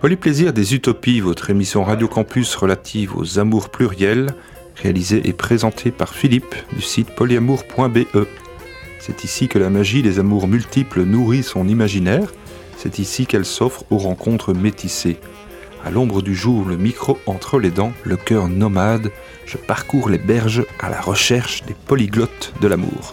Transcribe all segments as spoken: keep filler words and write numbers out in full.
Polyplaisir des Utopies, votre émission Radio Campus relative aux amours pluriels, réalisée et présentée par Philippe du site polyamour point b e. C'est ici que la magie des amours multiples nourrit son imaginaire, c'est ici qu'elle s'offre aux rencontres métissées. À l'ombre du jour, le micro entre les dents, le cœur nomade, je parcours les berges à la recherche des polyglottes de l'amour.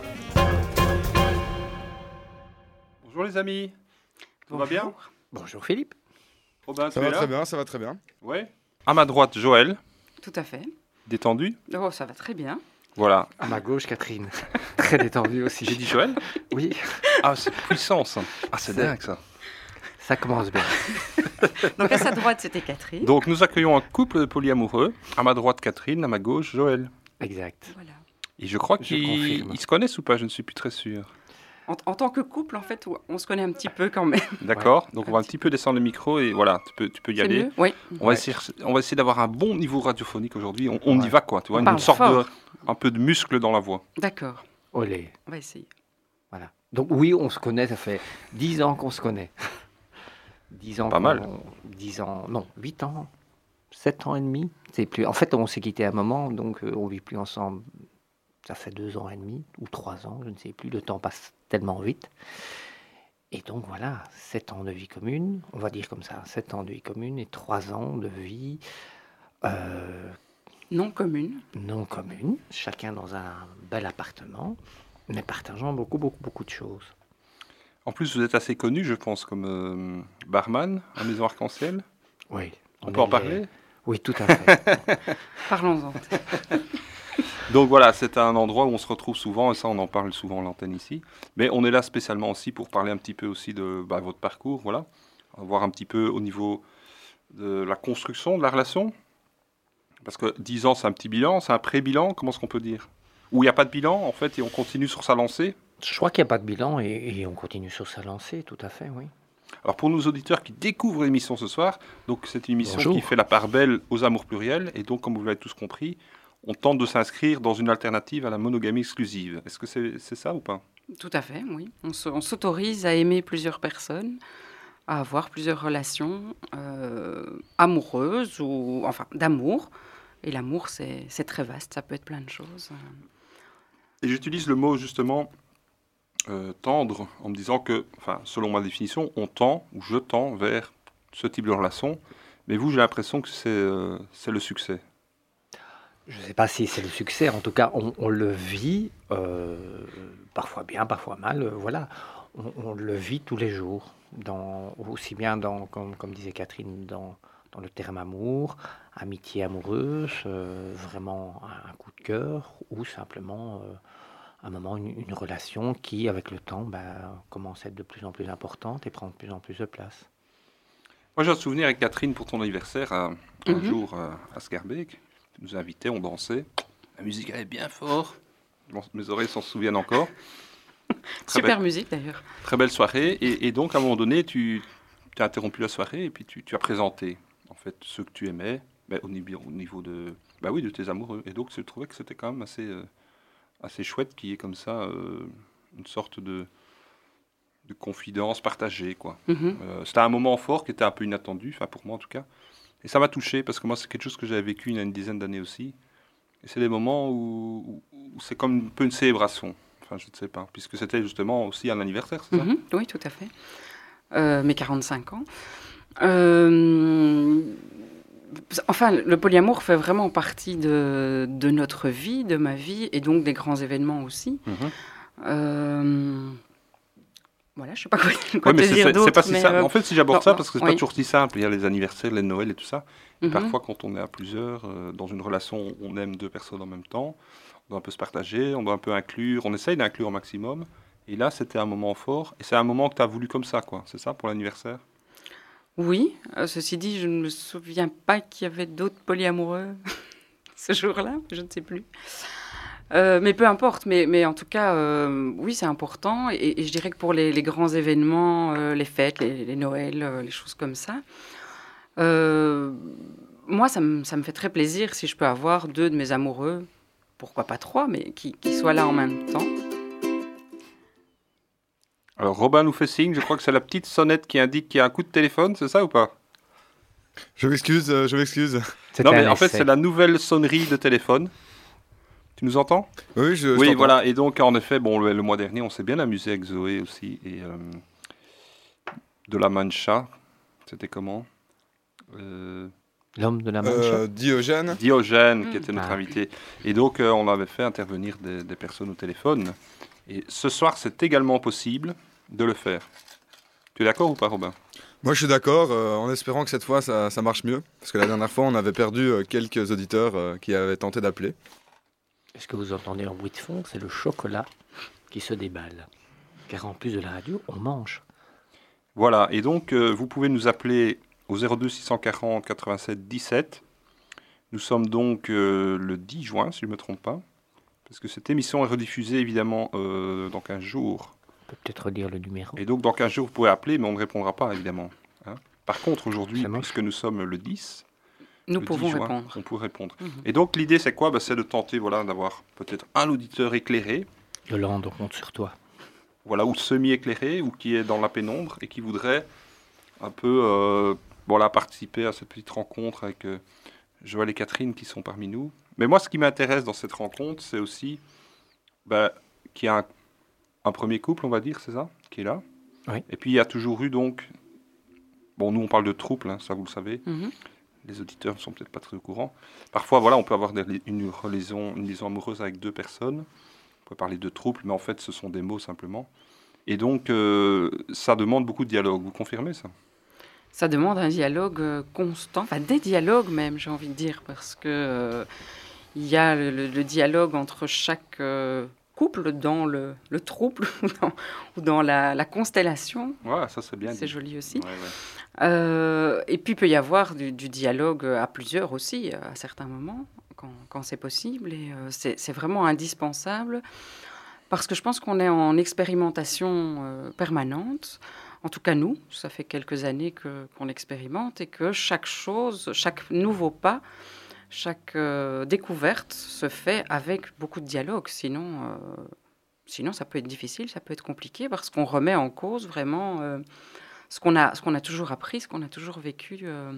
Bonjour les amis, tout va bien ? Bonjour Philippe. Robin, ça va très bien, ça va très bien. Ouais. À ma droite, Joël. Tout à fait. Détendu ? Oh, ça va très bien. Voilà. À ma gauche, Catherine. Très détendue aussi. J'ai dit Joël ? Oui. Ah, c'est puissant ça. Ah, c'est, c'est dingue ça. Ça commence bien. Donc à sa droite, c'était Catherine. Donc nous accueillons un couple de polyamoureux. À ma droite, Catherine. À ma gauche, Joël. Exact. Voilà. Et je crois Je qu'ils confirme. ils se connaissent ou pas ? Je ne suis plus très sûr. En, en tant que couple, en fait, on se connaît un petit peu quand même. D'accord. Donc Un on va un petit petit peu descendre le micro et voilà, tu peux, tu peux y C'est aller. mieux ? Oui. On va, essayer, on va essayer d'avoir un bon niveau radiophonique aujourd'hui. On, on Ouais. y va quoi, tu vois, On une parle sorte fort. de, un peu de muscle dans la voix. D'accord. Olé. On va essayer. Voilà. Donc oui, on se connaît, ça fait dix ans qu'on se connaît. dix ans. Pas qu'on- mal. dix ans, non, huit ans, sept ans et demi. C'est plus... En fait, on s'est quitté à un moment, donc euh, on vit plus ensemble. Ça fait deux ans et demi ou trois ans, je ne sais plus. Le temps passe tellement vite. Et donc voilà, sept ans de vie commune, on va dire comme ça, sept ans de vie commune et trois ans de vie euh, Non commune. non commune, chacun dans un bel appartement, mais partageant beaucoup, beaucoup, beaucoup de choses. En plus, vous êtes assez connu, je pense, comme euh, barman à Maison Arc-en-Ciel. Oui. On, peut en parler ? Oui, tout à fait. Parlons-en. Donc voilà, c'est un endroit où on se retrouve souvent, et ça on en parle souvent à l'antenne ici. Mais on est là spécialement aussi pour parler un petit peu aussi de bah, votre parcours, voilà. On va voir un petit peu au niveau de la construction de la relation. Parce que dix ans c'est un petit bilan, c'est un pré-bilan, comment est-ce qu'on peut dire ? Où il n'y a pas de bilan en fait et on continue sur sa lancée. Je crois qu'il n'y a pas de bilan et, et on continue sur sa lancée, tout à fait, oui. Alors pour nos auditeurs qui découvrent l'émission ce soir, donc c'est une émission Bonjour. qui fait la part belle aux amours pluriels et donc comme vous l'avez tous compris, on tente de s'inscrire dans une alternative à la monogamie exclusive. Est-ce que c'est, c'est ça ou pas ? Tout à fait, oui. On, se- on s'autorise à aimer plusieurs personnes, à avoir plusieurs relations euh, amoureuses ou enfin d'amour. Et l'amour, c'est, c'est très vaste. Ça peut être plein de choses. Et j'utilise le mot justement euh, tendre en me disant que, enfin, selon ma définition, on tend ou je tends vers ce type de relation. Mais vous, j'ai l'impression que c'est, euh, c'est le succès. Je ne sais pas si c'est le succès, en tout cas, on, on le vit, euh, parfois bien, parfois mal, euh, voilà. On, on le vit tous les jours, dans, aussi bien, dans, comme, comme disait Catherine, dans, dans le terme amour, amitié amoureuse, euh, vraiment un, un coup de cœur, ou simplement euh, un moment, une, une relation qui, avec le temps, ben, commence à être de plus en plus importante et prend de plus en plus de place. Moi, j'ai un souvenir avec Catherine pour ton anniversaire, un, un Mhm. jour euh, à Scarbeck. Tu nous invitais, on dansait. La musique allait bien fort. Bon, mes oreilles s'en souviennent encore. Très Super belle, musique d'ailleurs. très belle soirée. Et, et donc, à un moment donné, tu, tu as interrompu la soirée et puis tu, tu as présenté en fait ceux que tu aimais, mais au niveau, au niveau de, bah oui, de tes amoureux. Et donc, je trouvais que c'était quand même assez, euh, assez chouette qu'il y ait comme ça euh, une sorte de, de confidence partagée, quoi. Mhm. Euh, c'était un moment fort qui était un peu inattendu, enfin pour moi en tout cas. Et ça m'a touché parce que moi c'est quelque chose que j'avais vécu il y a une dizaine d'années aussi. Et c'est des moments où, où- où c'est comme un peu une célébration. Enfin je ne sais pas, puisque c'était justement aussi un anniversaire, c'est ça ? Mhm. Oui, tout à fait. Euh, mes quarante-cinq ans. Euh, Enfin, le polyamour fait vraiment partie de, de notre vie, de ma vie, et donc des grands événements aussi. Mhm. Euh, Voilà, je ne sais pas quoi, quoi Ouais, mais te c'est, dire c'est- d'autre. c'est pas si mais, simple. euh, En fait, si j'aborde non, ça, non, parce que c'est oui. pas toujours si simple. Il y a les anniversaires, les Noëls et tout ça. Et mhm. parfois, quand on est à plusieurs, euh, dans une relation, on aime deux personnes en même temps. On doit un peu se partager, on doit un peu inclure. On essaye d'inclure au maximum. Et là, c'était un moment fort. Et c'est un moment que tu as voulu comme ça, quoi. C'est ça pour l'anniversaire ? Oui, euh, ceci dit, je ne me souviens pas qu'il y avait d'autres polyamoureux ce jour-là, je ne sais plus. Euh, mais peu importe, mais, mais en tout cas, euh, oui, c'est important. Et, et je dirais que pour les, les grands événements, euh, les fêtes, les, les Noëls, euh, les choses comme ça, euh, moi, ça me, ça me fait très plaisir si je peux avoir deux de mes amoureux, pourquoi pas trois, mais qui, qui soient là en même temps. Alors, Robin nous fait signe. Je crois que c'est la petite sonnette qui indique qu'il y a un coup de téléphone. C'est ça ou pas ? Je m'excuse, euh, je m'excuse. Non, mais en fait, c'est la nouvelle sonnerie de téléphone. Tu nous entends ? Oui, je, je Oui, t'entends. voilà. Et donc, en effet, bon, le, le mois dernier, on s'est bien amusé avec Zoé aussi. Et euh, de la Mancha, c'était comment euh, L'homme de la Mancha euh, Diogène. Diogène, mmh. qui était notre ah. invité. Et donc, euh, on avait fait intervenir des, des personnes au téléphone. Et ce soir, c'est également possible de le faire. Tu es d'accord ou pas, Robin ? Moi, je suis d'accord, euh, en espérant que cette fois, ça, ça marche mieux. Parce que la dernière fois, on avait perdu euh, quelques auditeurs euh, qui avaient tenté d'appeler. Est-ce que vous entendez un bruit de fond ? C'est le chocolat qui se déballe. Car en plus de la radio, on mange. Voilà, et donc, euh, vous pouvez nous appeler au zéro deux six cent quarante quatre-vingt-sept dix-sept. Nous sommes donc euh, le dix juin, si je ne me trompe pas. Parce que cette émission est rediffusée, évidemment, euh, dans quinze jours. On peut peut-être redire le numéro. Et donc, dans quinze jours, vous pouvez appeler, mais on ne répondra pas, évidemment. Hein. Par contre, aujourd'hui, puisque nous sommes le dix, nous le pouvons dix juin, répondre. On peut répondre. Mmh. Et donc, l'idée, c'est quoi ? Ben, c'est de tenter voilà, d'avoir peut-être un auditeur éclairé. De le rendre compte sur toi. Voilà, ou semi-éclairé, ou qui est dans la pénombre, et qui voudrait un peu euh, voilà, participer à cette petite rencontre avec euh, Joël et Catherine qui sont parmi nous. Mais moi, ce qui m'intéresse dans cette rencontre, c'est aussi ben, qu'il y a un, un premier couple, on va dire, c'est ça, qui est là. Oui. Et puis, il y a toujours eu, donc... Bon, nous, on parle de trouble, hein, ça, vous le savez. Mmh. Les auditeurs ne sont peut-être pas très au courant. Parfois, voilà, on peut avoir des, une, liaison, une liaison amoureuse avec deux personnes. On peut parler de trouble, mais en fait, ce sont des mots, simplement. Et donc, euh, ça demande beaucoup de dialogue. Vous confirmez ça ? Ça demande un dialogue euh, constant, enfin des dialogues même, j'ai envie de dire, parce que euh, il y a le, le, le dialogue entre chaque euh, couple dans le, le trouble ou dans, ou dans la, la constellation. Ouais, ça c'est bien. C'est dit. Joli aussi. Ouais, ouais. Euh, et puis il peut y avoir du, du dialogue à plusieurs aussi, à certains moments, quand, quand c'est possible. Et euh, c'est, c'est vraiment indispensable, parce que je pense qu'on est en expérimentation euh, permanente. En tout cas, nous, ça fait quelques années que, qu'on expérimente et que chaque chose, chaque nouveau pas, chaque euh, découverte se fait avec beaucoup de dialogue. Sinon, euh, sinon, ça peut être difficile, ça peut être compliqué parce qu'on remet en cause vraiment euh, ce qu'on a, ce qu'on a toujours appris, ce qu'on a toujours vécu. Euh,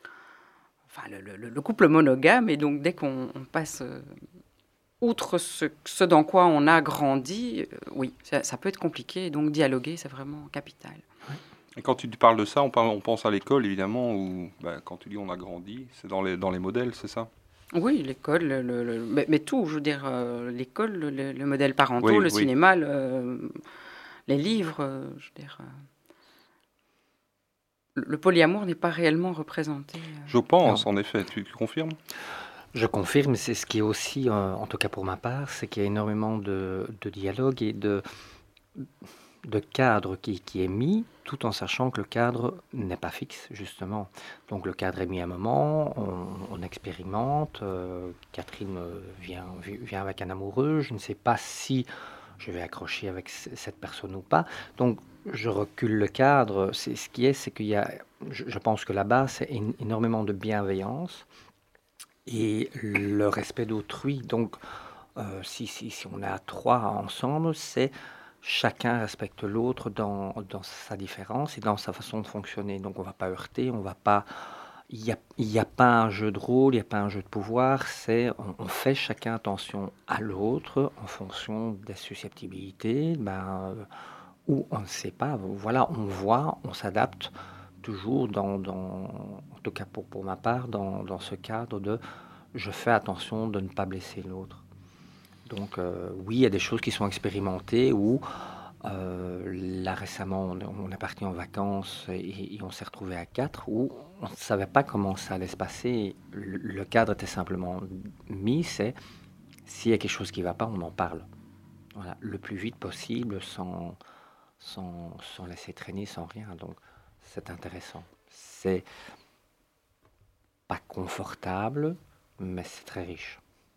enfin, le, le, le couple monogame. Et donc, dès qu'on on passe... Euh, outre ce, ce dans quoi on a grandi, euh, oui, ça, ça peut être compliqué. Et donc, dialoguer, c'est vraiment capital. Et quand tu parles de ça, on, parle, on pense à l'école, évidemment, où bah, quand tu dis on a grandi, c'est dans les, dans les modèles, c'est ça ? Oui, l'école, le, le, le, mais, mais tout, je veux dire, euh, l'école, le, le modèle parental, oui, le oui. cinéma, le, les livres, euh, je veux dire... Euh, le polyamour n'est pas réellement représenté. Euh... Je pense, non. En effet. Tu, tu confirmes ? Je confirme, c'est ce qui est aussi, euh, en tout cas pour ma part, c'est qu'il y a énormément de, de dialogue et de, de cadre qui, qui est mis, tout en sachant que le cadre n'est pas fixe, justement. Donc le cadre est mis à un moment, on, on expérimente, euh, Catherine vient, vient avec un amoureux, je ne sais pas si je vais accrocher avec c- cette personne ou pas. Donc je recule le cadre, c'est, ce qui est, c'est qu'il y a, je, je pense que là-bas, c'est é- énormément de bienveillance, et le respect d'autrui. Donc, euh, si, si, si on est à trois ensemble, c'est chacun respecte l'autre dans, dans sa différence et dans sa façon de fonctionner. Donc, on ne va pas heurter, on va pas... Il n'y a, il y a pas un jeu de rôle, il n'y a pas un jeu de pouvoir, c'est on, on fait chacun attention à l'autre en fonction des susceptibilités, ben, euh, ou on ne sait pas. Voilà, on voit, on s'adapte toujours dans, dans, en tout cas pour, pour ma part, dans, dans ce cadre de je fais attention de ne pas blesser l'autre. Donc euh, oui, il y a des choses qui sont expérimentées où euh, là récemment on, on est parti en vacances et, et on s'est retrouvé à quatre où on ne savait pas comment ça allait se passer. Le, le cadre était simplement mis, c'est s'il y a quelque chose qui ne va pas, on en parle. Voilà, le plus vite possible sans, sans, sans laisser traîner, sans rien. Donc c'est intéressant. C'est pas confortable, mais c'est très riche.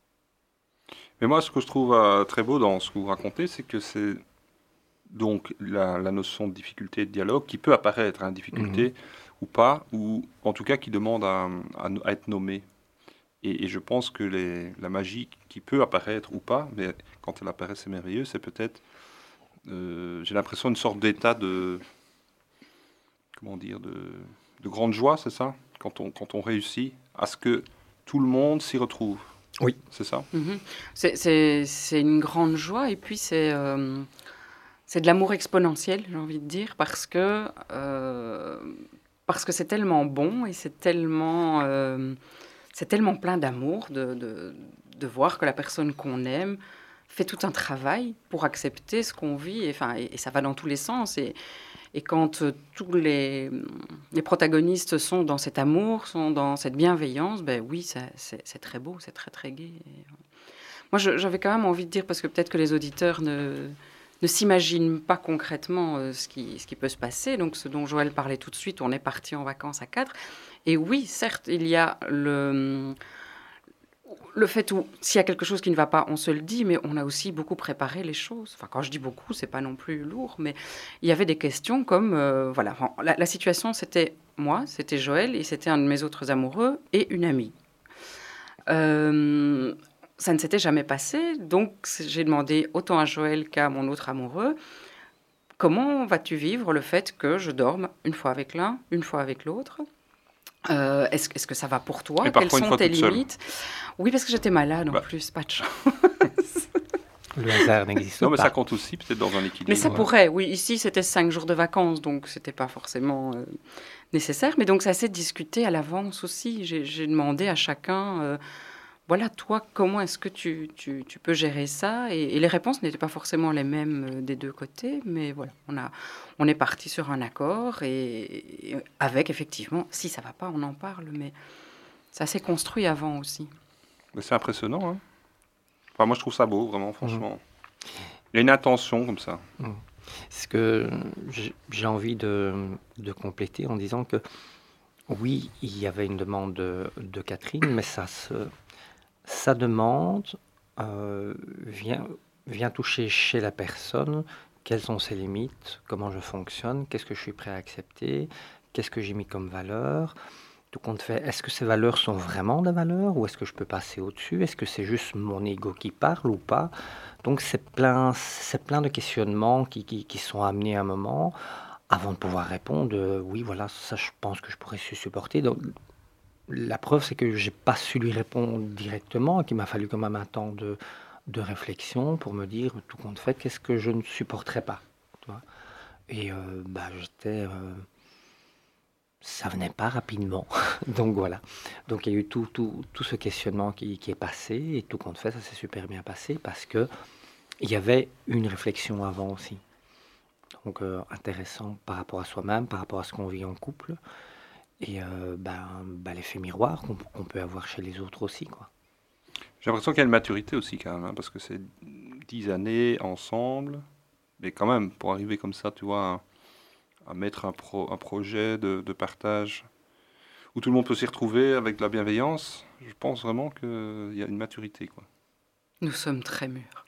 Mais moi, ce que je trouve euh, très beau dans ce que vous racontez, c'est que c'est donc la, la notion de difficulté et de dialogue qui peut apparaître, hein, difficulté mmh. ou pas, ou en tout cas qui demande à, à, à être nommée. Et, et je pense que les, la magie qui peut apparaître ou pas, mais quand elle apparaît, c'est merveilleux, c'est peut-être, euh, j'ai l'impression, une sorte d'état de, comment dire, de, de grande joie, c'est ça ? quand on, quand on réussit, à ce que tout le monde s'y retrouve. Oui. C'est ça? Mhm. C'est, c'est, c'est une grande joie et puis c'est, euh, c'est de l'amour exponentiel, j'ai envie de dire, parce que, euh, parce que c'est tellement bon et c'est tellement, euh, c'est tellement plein d'amour de, de, de voir que la personne qu'on aime fait tout un travail pour accepter ce qu'on vit, et, enfin, et, et ça va dans tous les sens. Et, et quand euh, tous les, les protagonistes sont dans cet amour, sont dans cette bienveillance, ben oui, ça, c'est, c'est très beau, c'est très très gai. Et, euh, moi, je, j'avais quand même envie de dire, parce que peut-être que les auditeurs ne, ne s'imaginent pas concrètement euh, ce, qui, ce qui peut se passer. Donc, ce dont Joël parlait tout de suite, on est parti en vacances à quatre. Et oui, certes, il y a le... Le fait où, s'il y a quelque chose qui ne va pas, on se le dit, mais on a aussi beaucoup préparé les choses. Enfin, quand je dis beaucoup, c'est pas non plus lourd, mais il y avait des questions comme, euh, voilà, la, la situation, c'était moi, c'était Joël, et c'était un de mes autres amoureux et une amie. Euh, ça ne s'était jamais passé, donc j'ai demandé autant à Joël qu'à mon autre amoureux, comment vas-tu vivre le fait que je dorme une fois avec l'un, une fois avec l'autre ? Euh, est-ce, est-ce que ça va pour toi? Quelles sont tes limites? Oui, parce que j'étais malade en bah. plus, pas de chance. Le hasard n'existe non, pas. Non, mais ça compte aussi peut-être dans un équilibre. Mais ça pourrait, oui. Ici, c'était cinq jours de vacances, donc c'était pas forcément euh, nécessaire. Mais donc, ça s'est discuté à l'avance aussi. J'ai, j'ai demandé à chacun, euh, voilà, toi, comment est-ce que tu, tu, tu peux gérer ça? et, et les réponses n'étaient pas forcément les mêmes euh, des deux côtés, mais voilà, on a... On est parti sur un accord et, et avec, effectivement, si ça ne va pas, on en parle, mais ça s'est construit avant aussi. Mais c'est impressionnant. Hein, enfin, moi, je trouve ça beau, vraiment, franchement. Mmh. Il y a une intention comme ça. Mmh. Ce que j'ai, j'ai envie de, de compléter en disant que, oui, il y avait une demande de, de Catherine, mais ça se, sa demande euh, vient, vient toucher chez la personne. Quelles sont ses limites? Comment je fonctionne? Qu'est-ce que je suis prêt à accepter? Qu'est-ce que j'ai mis comme valeur? Tout compte fait, est-ce que ces valeurs sont vraiment des valeurs ou est-ce que je peux passer au-dessus? Est-ce que c'est juste mon ego qui parle ou pas? Donc c'est plein, c'est plein de questionnements qui, qui, qui sont amenés à un moment avant de pouvoir répondre euh, oui, voilà, ça je pense que je pourrais supporter. Donc la preuve, c'est que j'ai pas su lui répondre directement et qu'il m'a fallu quand même un temps de... de réflexion pour me dire, tout compte fait, qu'est-ce que je ne supporterais pas, tu vois. Et euh, bah, j'étais... Euh, ça venait pas rapidement. Donc voilà. Donc il y a eu tout, tout, tout ce questionnement qui, qui est passé, et tout compte fait, ça s'est super bien passé, parce que il y avait une réflexion avant aussi. Donc euh, intéressant par rapport à soi-même, par rapport à ce qu'on vit en couple, et euh, ben, ben, l'effet miroir qu'on, qu'on peut avoir chez les autres aussi, quoi. J'ai l'impression qu'il y a une maturité aussi quand même, hein, parce que c'est dix années ensemble, mais quand même, pour arriver comme ça, tu vois, à, à mettre un, pro, un projet de, de partage où tout le monde peut s'y retrouver avec de la bienveillance, je pense vraiment qu'il y a une maturité, quoi. Nous sommes très mûrs.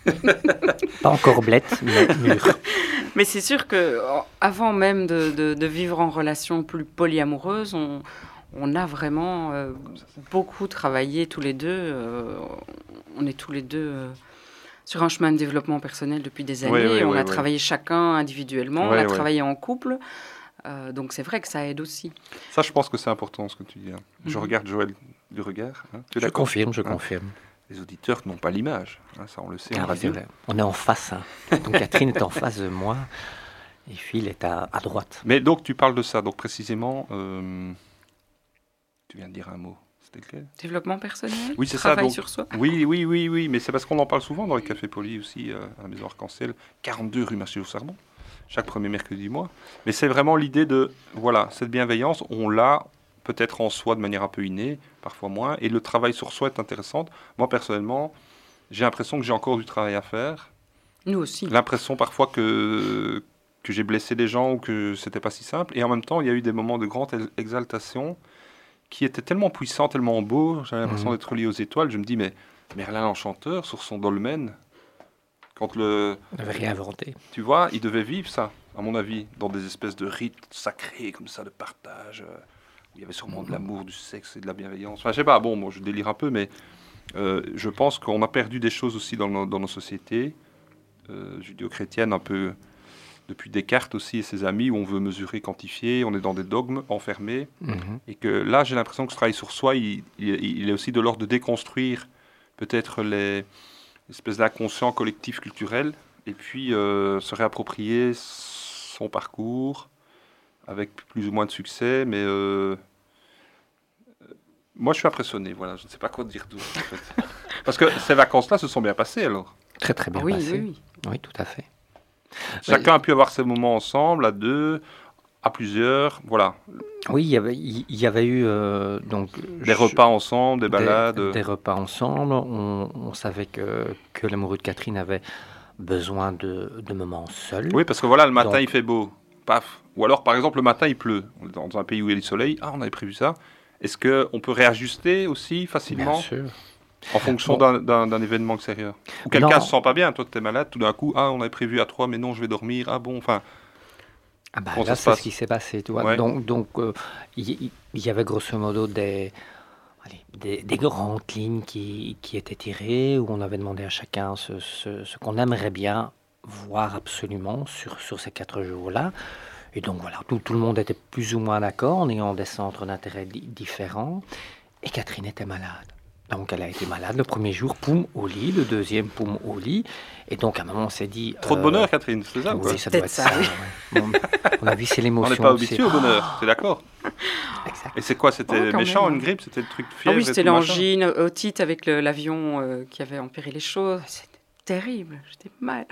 Pas encore blettes, mais mûrs. Mais c'est sûr qu'avant même de, de, de vivre en relation plus polyamoureuse, on... On a vraiment euh, beaucoup travaillé tous les deux. Euh, on est tous les deux euh, sur un chemin de développement personnel depuis des années. Oui, oui, on oui, a oui. travaillé chacun individuellement, oui, on a oui. travaillé en couple. Euh, donc c'est vrai que ça aide aussi. Ça, je pense que c'est important ce que tu dis. Hein. Je mm-hmm. regarde Joël du regard. Hein. Je confirme, je hein. confirme. Les auditeurs n'ont pas l'image. Hein, ça, on le sait ah, en radio. On est en face. Hein. Donc Catherine est en face de moi et Phil est à, à droite. Mais donc tu parles de ça. Donc précisément... Euh... Tu viens de dire un mot, c'était lequel? Développement personnel, oui, c'est travail ça, donc, sur soi. Oui, oui, oui, oui, mais c'est parce qu'on en parle souvent dans les cafés polis aussi, euh, à la Maison Arc-en-Ciel, quarante-deux rue Marché-au-Sardon, chaque premier mercredi du mois. Mais c'est vraiment l'idée de, voilà, cette bienveillance, on l'a peut-être en soi de manière un peu innée, parfois moins, et le travail sur soi est intéressant. Moi, personnellement, j'ai l'impression que j'ai encore du travail à faire. Nous aussi. L'impression parfois que, que j'ai blessé des gens ou que c'était pas si simple. Et en même temps, il y a eu des moments de grande exaltation qui était tellement puissant, tellement beau, j'avais l'impression mmh. d'être lié aux étoiles. Je me dis, mais Merlin l'Enchanteur, sur son dolmen, quand le... Il n'avait rien inventé. Tu vois, il devait vivre ça, à mon avis, dans des espèces de rites sacrés, comme ça, de partage, euh, où il y avait sûrement mmh. de l'amour, du sexe et de la bienveillance. Enfin, je sais pas, bon, moi, je délire un peu, mais euh, je pense qu'on a perdu des choses aussi dans nos, dans nos sociétés euh, judéo-chrétiennes, un peu depuis Descartes aussi et ses amis, où on veut mesurer, quantifier, on est dans des dogmes enfermés. Mhm. Et que là, j'ai l'impression que ce travail sur soi, il, il- il est aussi de l'ordre de déconstruire peut-être les espèces d'inconscient collectif culturel, et puis euh, se réapproprier son parcours avec plus ou moins de succès, mais euh, moi je suis impressionné, voilà, je ne sais pas quoi dire d'autre en fait. Parce que ces vacances-là se sont bien passées alors. Très très bien Ah oui, passé. oui, oui. Oui, tout à fait. Chacun a pu avoir ses moments ensemble, à deux, à plusieurs, voilà. Oui, il y avait, il y avait eu euh, donc Des je- repas ensemble, des des- balades. des repas ensemble. On, on savait que, que l'amoureux de Catherine avait besoin de, de moments seuls. Oui, parce que voilà, le matin Donc- il fait beau, paf. Ou alors par exemple le matin il pleut. On est dans un pays où il y a du soleil, ah on avait prévu ça. Est-ce qu'on peut réajuster aussi Bien facilement sûr. en fonction Bon. d'un- d'un d'un événement extérieur? Ou quelqu'un Non. se sent pas bien, toi tu es malade, tout d'un coup, ah on avait prévu à trois, mais non je vais dormir, ah bon, enfin. Ah bah, Comment là, ça se c'est passe ce qui s'est passé. Tu vois. Ouais. Donc, donc euh, il y, il y avait grosso modo des, allez, des, des grandes lignes qui, qui étaient tirées, où on avait demandé à chacun ce, ce- ce qu'on aimerait bien voir absolument sur, sur ces quatre jours-là. Et donc voilà, tout, tout le monde était plus ou moins d'accord, en ayant des centres d'intérêt di- différents. Et Catherine était malade. Donc elle a été malade le premier jour, poum, au lit, le deuxième, poum, au lit. Et donc à un moment, on s'est dit... Trop de euh, bonheur, Catherine, c'est ça ou quoi? Oui, ça doit Peut-être être ça, ça. oui. ouais. Bon, à mon avis, c'est On l'émotion. n'est pas aussi. habitué au bonheur, t'es d'accord? Exact. Et c'est quoi? C'était Oh, quand méchant, même. une grippe? C'était le truc de Ah fièvre oui, et c'était tout, machin l'angine, otite avec le- l'avion euh, qui avait empiré les choses. C'était terrible, j'étais mal.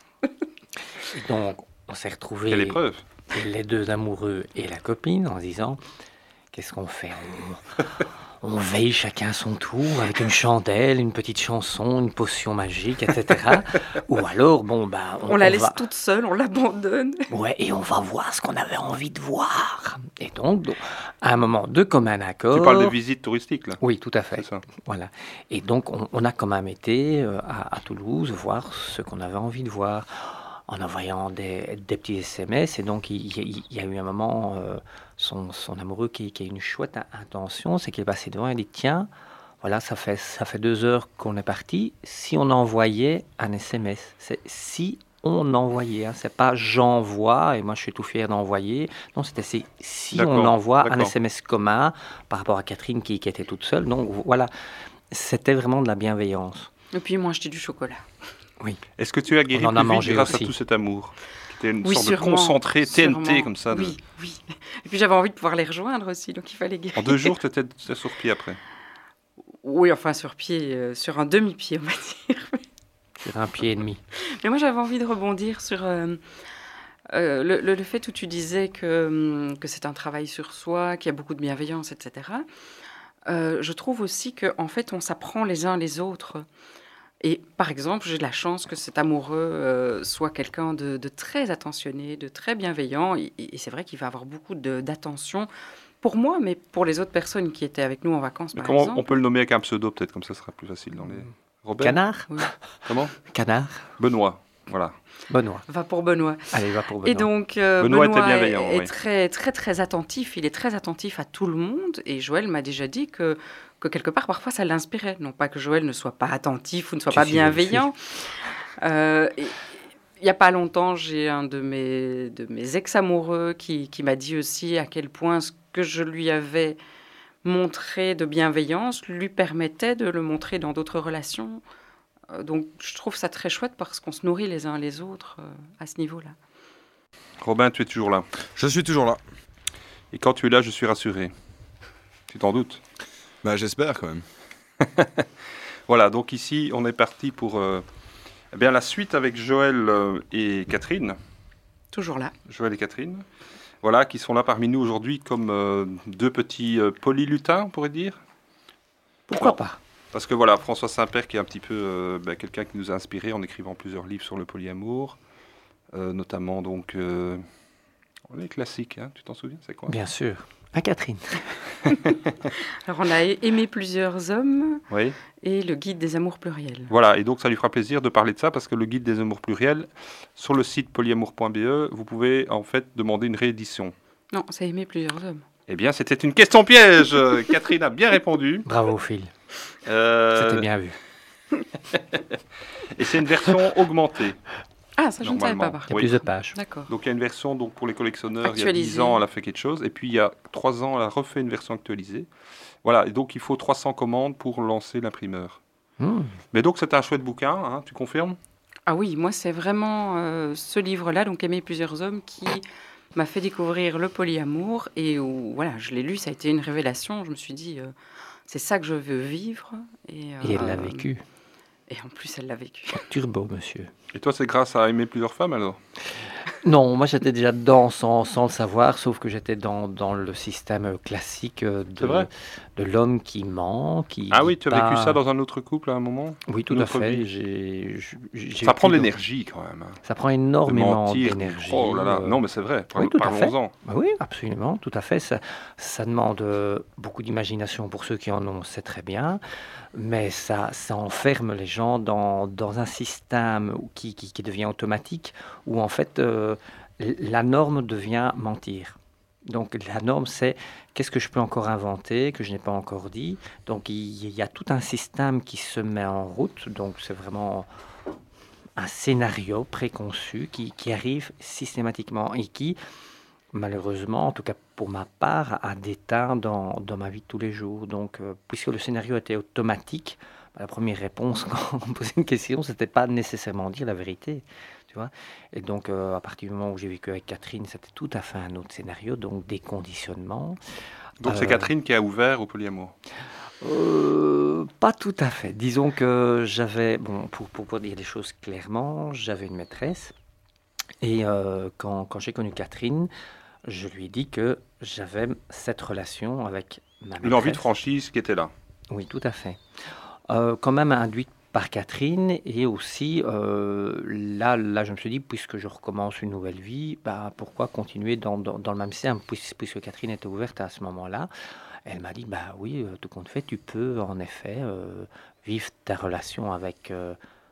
Et donc, on s'est retrouvés, Quelle épreuve? les deux amoureux et la copine, en se disant, qu'est-ce qu'on fait? on, on veille chacun à son tour, avec une chandelle, une petite chanson, une potion magique, et cetera. Ou alors, bon, bah... On, la laisse va- toute seule, on l'abandonne. Ouais, et on va voir ce qu'on avait envie de voir. Et donc, donc, à un moment, de commun accord... Tu parles de visites touristiques, là? Oui, tout à fait. C'est ça. Voilà. Et donc, on, on a quand même été euh, à, à Toulouse voir ce qu'on avait envie de voir en envoyant des, des petits S M S. Et donc, il, il- il y a eu un moment, euh, son, son amoureux qui, qui a une chouette in- intention, c'est qu'il est passé devant et il dit, tiens, voilà, ça fait, ça fait deux heures qu'on est parti. Si on envoyait un S M S, c'est si on envoyait, hein, c'est pas j'envoie, et moi je suis tout fier d'envoyer. Non, c'était si, si D'accord, on envoie un d'accord. S M S commun par rapport à Catherine qui, qui était toute seule. Donc voilà, c'était vraiment de la bienveillance. Et puis moi, j'étais du chocolat. Oui. Est-ce que tu as guéri On en a plus vite mangé grâce aussi. à tout cet amour? Qui était une Oui, sorte sûrement, de concentré T N T sûrement. comme ça. de- Oui, oui. Et puis j'avais envie de pouvoir les rejoindre aussi, donc il fallait guérir. En deux jours, tu étais sur pied après. Oui, enfin sur pied, euh, sur un demi-pied, on va dire. Sur un pied et demi. Mais moi, j'avais envie de rebondir sur euh, euh, le, le- le fait où tu disais que, hum, que c'est un travail sur soi, qu'il y a beaucoup de bienveillance, et cetera. Euh, je trouve aussi qu'en fait, on s'apprend les uns les autres. Et par exemple, j'ai de la chance que cet amoureux euh, soit quelqu'un de, de très attentionné, de très bienveillant. Et, et c'est vrai qu'il va avoir beaucoup de- d'attention pour moi, mais pour les autres personnes qui étaient avec nous en vacances, Mais par comment exemple. on peut le nommer avec un pseudo, peut-être, comme ça, ce sera plus facile dans les. Robert? Canard Oui. Comment? Canard Benoît. Voilà. Benoît. Va pour Benoît. Allez, va pour Benoît. Et donc, euh, Benoît Benoît, était bienveillant, est, est oui. très, très, très attentif. Il est très attentif à tout le monde. Et Joël m'a déjà dit que, que quelque part, parfois, ça l'inspirait. Non pas que Joël ne soit pas attentif ou ne soit Si, pas si, je le bienveillant. Euh, et il n'y a pas longtemps, j'ai un de mes, de mes ex-amoureux qui, qui m'a dit aussi à quel point ce que je lui avais montré de bienveillance lui permettait de le montrer dans d'autres relations. Euh, donc, je trouve ça très chouette parce qu'on se nourrit les uns les autres euh, à ce niveau-là. Robin, tu es toujours là. Je suis toujours là. Et quand tu es là, je suis rassuré. Tu t'en doutes? Bah, j'espère quand même. Voilà, donc ici, on est parti pour euh, eh bien, la suite avec Joël euh, et Catherine. Toujours là. Joël et Catherine. Voilà, qui sont là parmi nous aujourd'hui comme euh, deux petits euh, polylutins, on pourrait dire. Pourquoi Alors, pas? Parce que voilà, François Saint-Père, qui est un petit peu euh, ben, quelqu'un qui nous a inspirés en écrivant plusieurs livres sur le polyamour, euh, notamment donc euh, les classiques, hein, tu t'en souviens, c'est quoi? Bien sûr. À Catherine. Alors, on a aimé plusieurs hommes Oui. et le guide des amours pluriels. Voilà, et donc ça lui fera plaisir de parler de ça parce que le guide des amours pluriels, sur le site polyamour point b e, vous pouvez en fait demander une réédition. Non, c'est aimer plusieurs hommes. Eh bien, c'était une question piège. Euh, Catherine a bien répondu. Bravo, Phil. Euh, C'était bien vu. Et c'est une version augmentée. Ah, ça, je ne savais pas, normalement. par Il y a Oui. plus de pages. D'accord. Donc il y a une version donc, pour les collectionneurs, il y a Actualisée. dix ans, elle a fait quelque chose, et puis il y a trois ans, elle a refait une version actualisée. Voilà, et donc il faut trois cents commandes pour lancer l'imprimeur. Hmm. Mais donc c'est un chouette bouquin, hein, tu confirmes? Ah oui, moi, c'est vraiment euh, ce livre-là, donc Aimer plusieurs hommes, qui m'a fait découvrir le polyamour. Et où, voilà, je l'ai lu, ça a été une révélation. Je me suis dit, euh, c'est ça que je veux vivre. Et, Et elle euh, l'a vécu. Et en plus, elle l'a vécu. Turbo, monsieur. Et toi, c'est grâce à aimer plusieurs femmes alors? Non, moi j'étais déjà dedans sans, sans le savoir, sauf que j'étais dans, dans le système classique euh, C'est de, vrai? de l'homme qui ment, qui Ah dit oui, tu as vécu pas- ça dans un autre couple à un moment? Oui, tout une à autre fait. vie. J'ai, j'ai- j'ai Ça prend de vécu dans- l'énergie quand même. hein. Ça prend De énormément mentir. d'énergie. Oh là là, euh, non mais c'est vrai, oui, tout à fait. parlons-en. Bah oui, absolument, tout à fait. Ça, ça demande euh, beaucoup d'imagination pour ceux qui en ont, c'est très bien, mais ça, ça enferme les gens dans, dans un système qui, qui, qui devient automatique, où en fait euh, la norme devient mentir. Donc la norme, c'est qu'est-ce que je peux encore inventer, que je n'ai pas encore dit. Donc il y a tout un système qui se met en route, donc c'est vraiment un scénario préconçu qui, qui arrive systématiquement et qui, malheureusement, en tout cas pour ma part, a déteint dans, dans ma vie de tous les jours. Donc, euh, puisque le scénario était automatique, bah, la première réponse quand on me posait une question, c'était pas nécessairement dire la vérité. Tu vois. Et donc, euh, à partir du moment où j'ai vécu avec Catherine, c'était tout à fait un autre scénario, donc des conditionnements. Donc c'est Euh, Catherine qui a ouvert au polyamour. Euh, pas tout à fait. Disons que j'avais, bon, pour, pour, pour dire les choses clairement, j'avais une maîtresse. Et euh, quand, quand j'ai connu Catherine, je lui ai dit que j'avais cette relation avec ma maîtresse. Une envie de franchise qui était là. Oui, tout à fait. Euh, quand même induite par Catherine. Et aussi, euh, là, là, je me suis dit, puisque je recommence une nouvelle vie, bah, pourquoi continuer dans, dans, dans le même système, puisque, puisque Catherine était ouverte à ce moment-là. Elle m'a dit, bah oui, euh, tout compte fait, tu peux en effet euh, vivre ta relation avec... euh,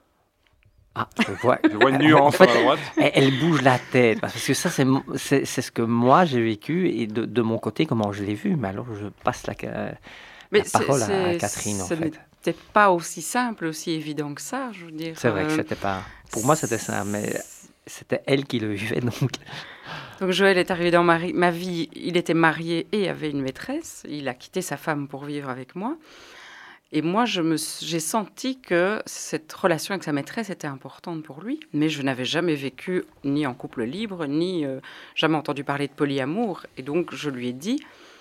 Ah, je vois, Je vois une En nuance fait, à droite. elle, elle bouge la tête, parce que ça, c'est mon- c'est c'est ce que moi j'ai vécu, et de, de mon côté, comment je l'ai vu. Mais alors, je passe la, ca- la c'est- parole à, à c'est- Catherine, en ce fait. n'était pas aussi simple, aussi évident que ça, je veux dire. C'est vrai que euh, c'était pas... Pour moi, c'était ça, mais c'était elle qui le vivait, donc... Donc Joël est arrivé dans ma, ri- ma vie, il était marié et avait une maîtresse, il a quitté sa femme pour vivre avec moi. Et moi, je me s- j'ai senti que cette relation avec sa maîtresse était importante pour lui, mais je n'avais jamais vécu ni en couple libre, ni euh, jamais entendu parler de polyamour. Et donc, je lui ai dit,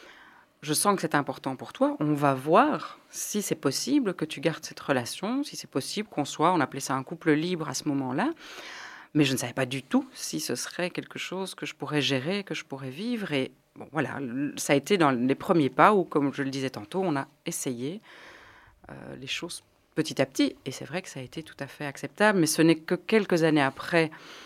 je sens que c'est important pour toi, on va voir si c'est possible que tu gardes cette relation, si c'est possible qu'on soit, on appelait ça un couple libre à ce moment-là. Mais je ne savais pas du tout si ce serait quelque chose que je pourrais gérer, que je pourrais vivre. Et bon, voilà, l- ça a été dans les premiers pas où, comme je le disais tantôt, on a essayé euh, les choses petit à petit. Et c'est vrai que ça a été tout à fait acceptable. Mais ce n'est que quelques années après...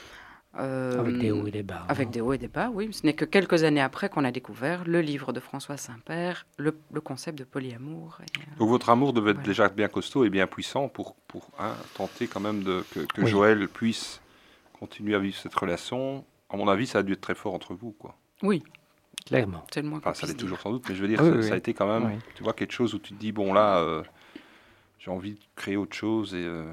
euh, Avec des hauts et des bas. Avec hein. des hauts et des bas, oui. Ce n'est que quelques années après qu'on a découvert le livre de François Saint-Père, le, le concept de polyamour. Et, euh, Donc votre amour devait être Voilà. déjà bien costaud et bien puissant pour, pour hein, tenter quand même de, que, que Oui. Joël puisse continuer à vivre cette relation. À mon avis, ça a dû être très fort entre vous, quoi. oui, Clairement. c'est le moins qu'on Enfin, ça puisse l'est dire. toujours sans doute, mais je veux dire, Oui, ça, oui, ça a oui. été quand même, Oui. tu vois, quelque chose où tu te dis, bon là, euh, j'ai envie de créer autre chose et... euh,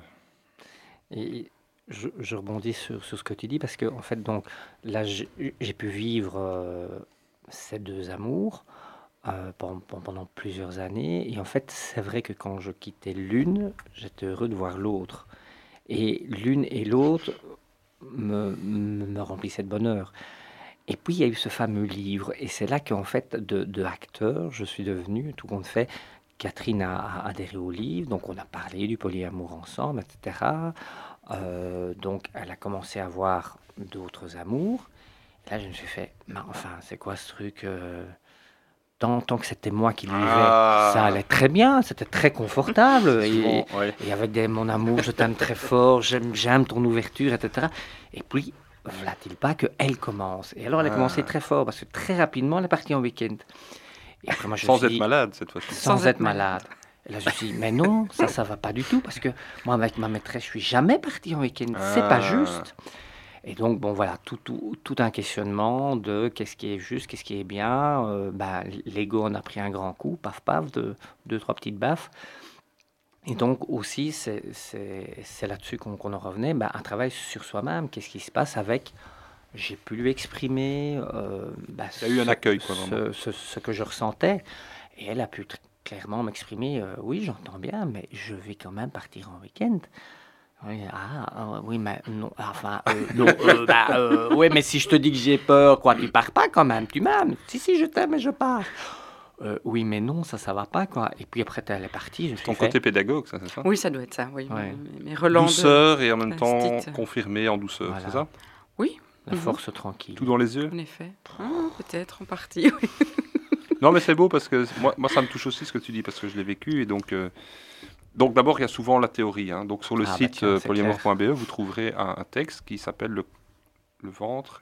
Et je, je rebondis sur, sur ce que tu dis, parce que, en fait, donc, là, j'ai j'ai pu vivre euh, ces deux amours euh, pendant, pendant plusieurs années. Et en fait, c'est vrai que quand je quittais l'une, j'étais heureux de voir l'autre. Et l'une et l'autre me, me, me remplissaient de bonheur. Et puis, il y a eu ce fameux livre. Et c'est là qu'en fait, de, de acteur, je suis devenu, tout compte fait, Catherine a, a adhéré au livre. Donc, on a parlé du polyamour ensemble, et cetera. Euh, donc, elle a commencé à avoir d'autres amours. Et là, je me suis fait, mais enfin, c'est quoi ce truc euh, tant, tant que c'était moi qui le vivais, Ah. ça allait très bien, c'était très confortable. c'est et, souvent- ouais. et avec des, mon amour, je t'aime très fort, j'aime, j'aime ton ouverture, et cetera. Et puis, voilà-t-il pas qu'elle commence. Et alors, elle a Ah. commencé très fort, parce que très rapidement, elle est partie en week-end. Et après, moi, je me Sans suis être dit, malade cette fois-ci. sans, Sans être être malade. malade. Et là, je me suis dit, mais non, ça, ça va pas du tout, parce que moi, avec ma maîtresse, je suis jamais partie en week-end. C'est Ah. pas juste. Et donc, bon, voilà, tout, tout, tout un questionnement de qu'est-ce qui est juste, qu'est-ce qui est bien. Euh, bah, l'ego en a pris un grand coup, paf, paf, de, deux, trois petites baffes. Et donc aussi, c'est, c'est, c'est là-dessus qu'on, qu'on en revenait, ben, un travail sur soi-même. Qu'est-ce qui se passe avec... J'ai pu lui exprimer euh, ben, Il y a eu un ce- accueil, quoi, vraiment. ce, ce- ce que je ressentais. Et elle a pu tr- clairement m'exprimer, euh, oui, j'entends bien, mais je vais quand même partir en week-end. Oui, ah, ah, oui, mais non, enfin, euh, non, euh, bah, euh, oui, mais si je te dis que j'ai peur, quoi, tu pars pas quand même, tu m'aimes. Si, si, je t'aime et je pars. Euh, oui, mais non, ça, ça va pas, quoi. Et puis après, elle est partie, je me Ton suis fait... côté pédagogue, ça, c'est ça? Oui, ça doit être ça, oui. Ouais. Mais, mais Roland de- Douceur et en même la temps petite. confirmé en douceur, Voilà. c'est ça? Oui, La Mhm. force tranquille. Tout dans les yeux? en effet. Ah, peut-être, en partie, oui. Non, mais c'est beau parce que moi, moi, ça me touche aussi ce que tu dis parce que je l'ai vécu. Et donc, euh, donc d'abord, il y a souvent la théorie. Hein. Donc, sur le Ah, bah site tiens, euh, c'est polyamour point b e, vous trouverez un, un texte qui s'appelle le, le ventre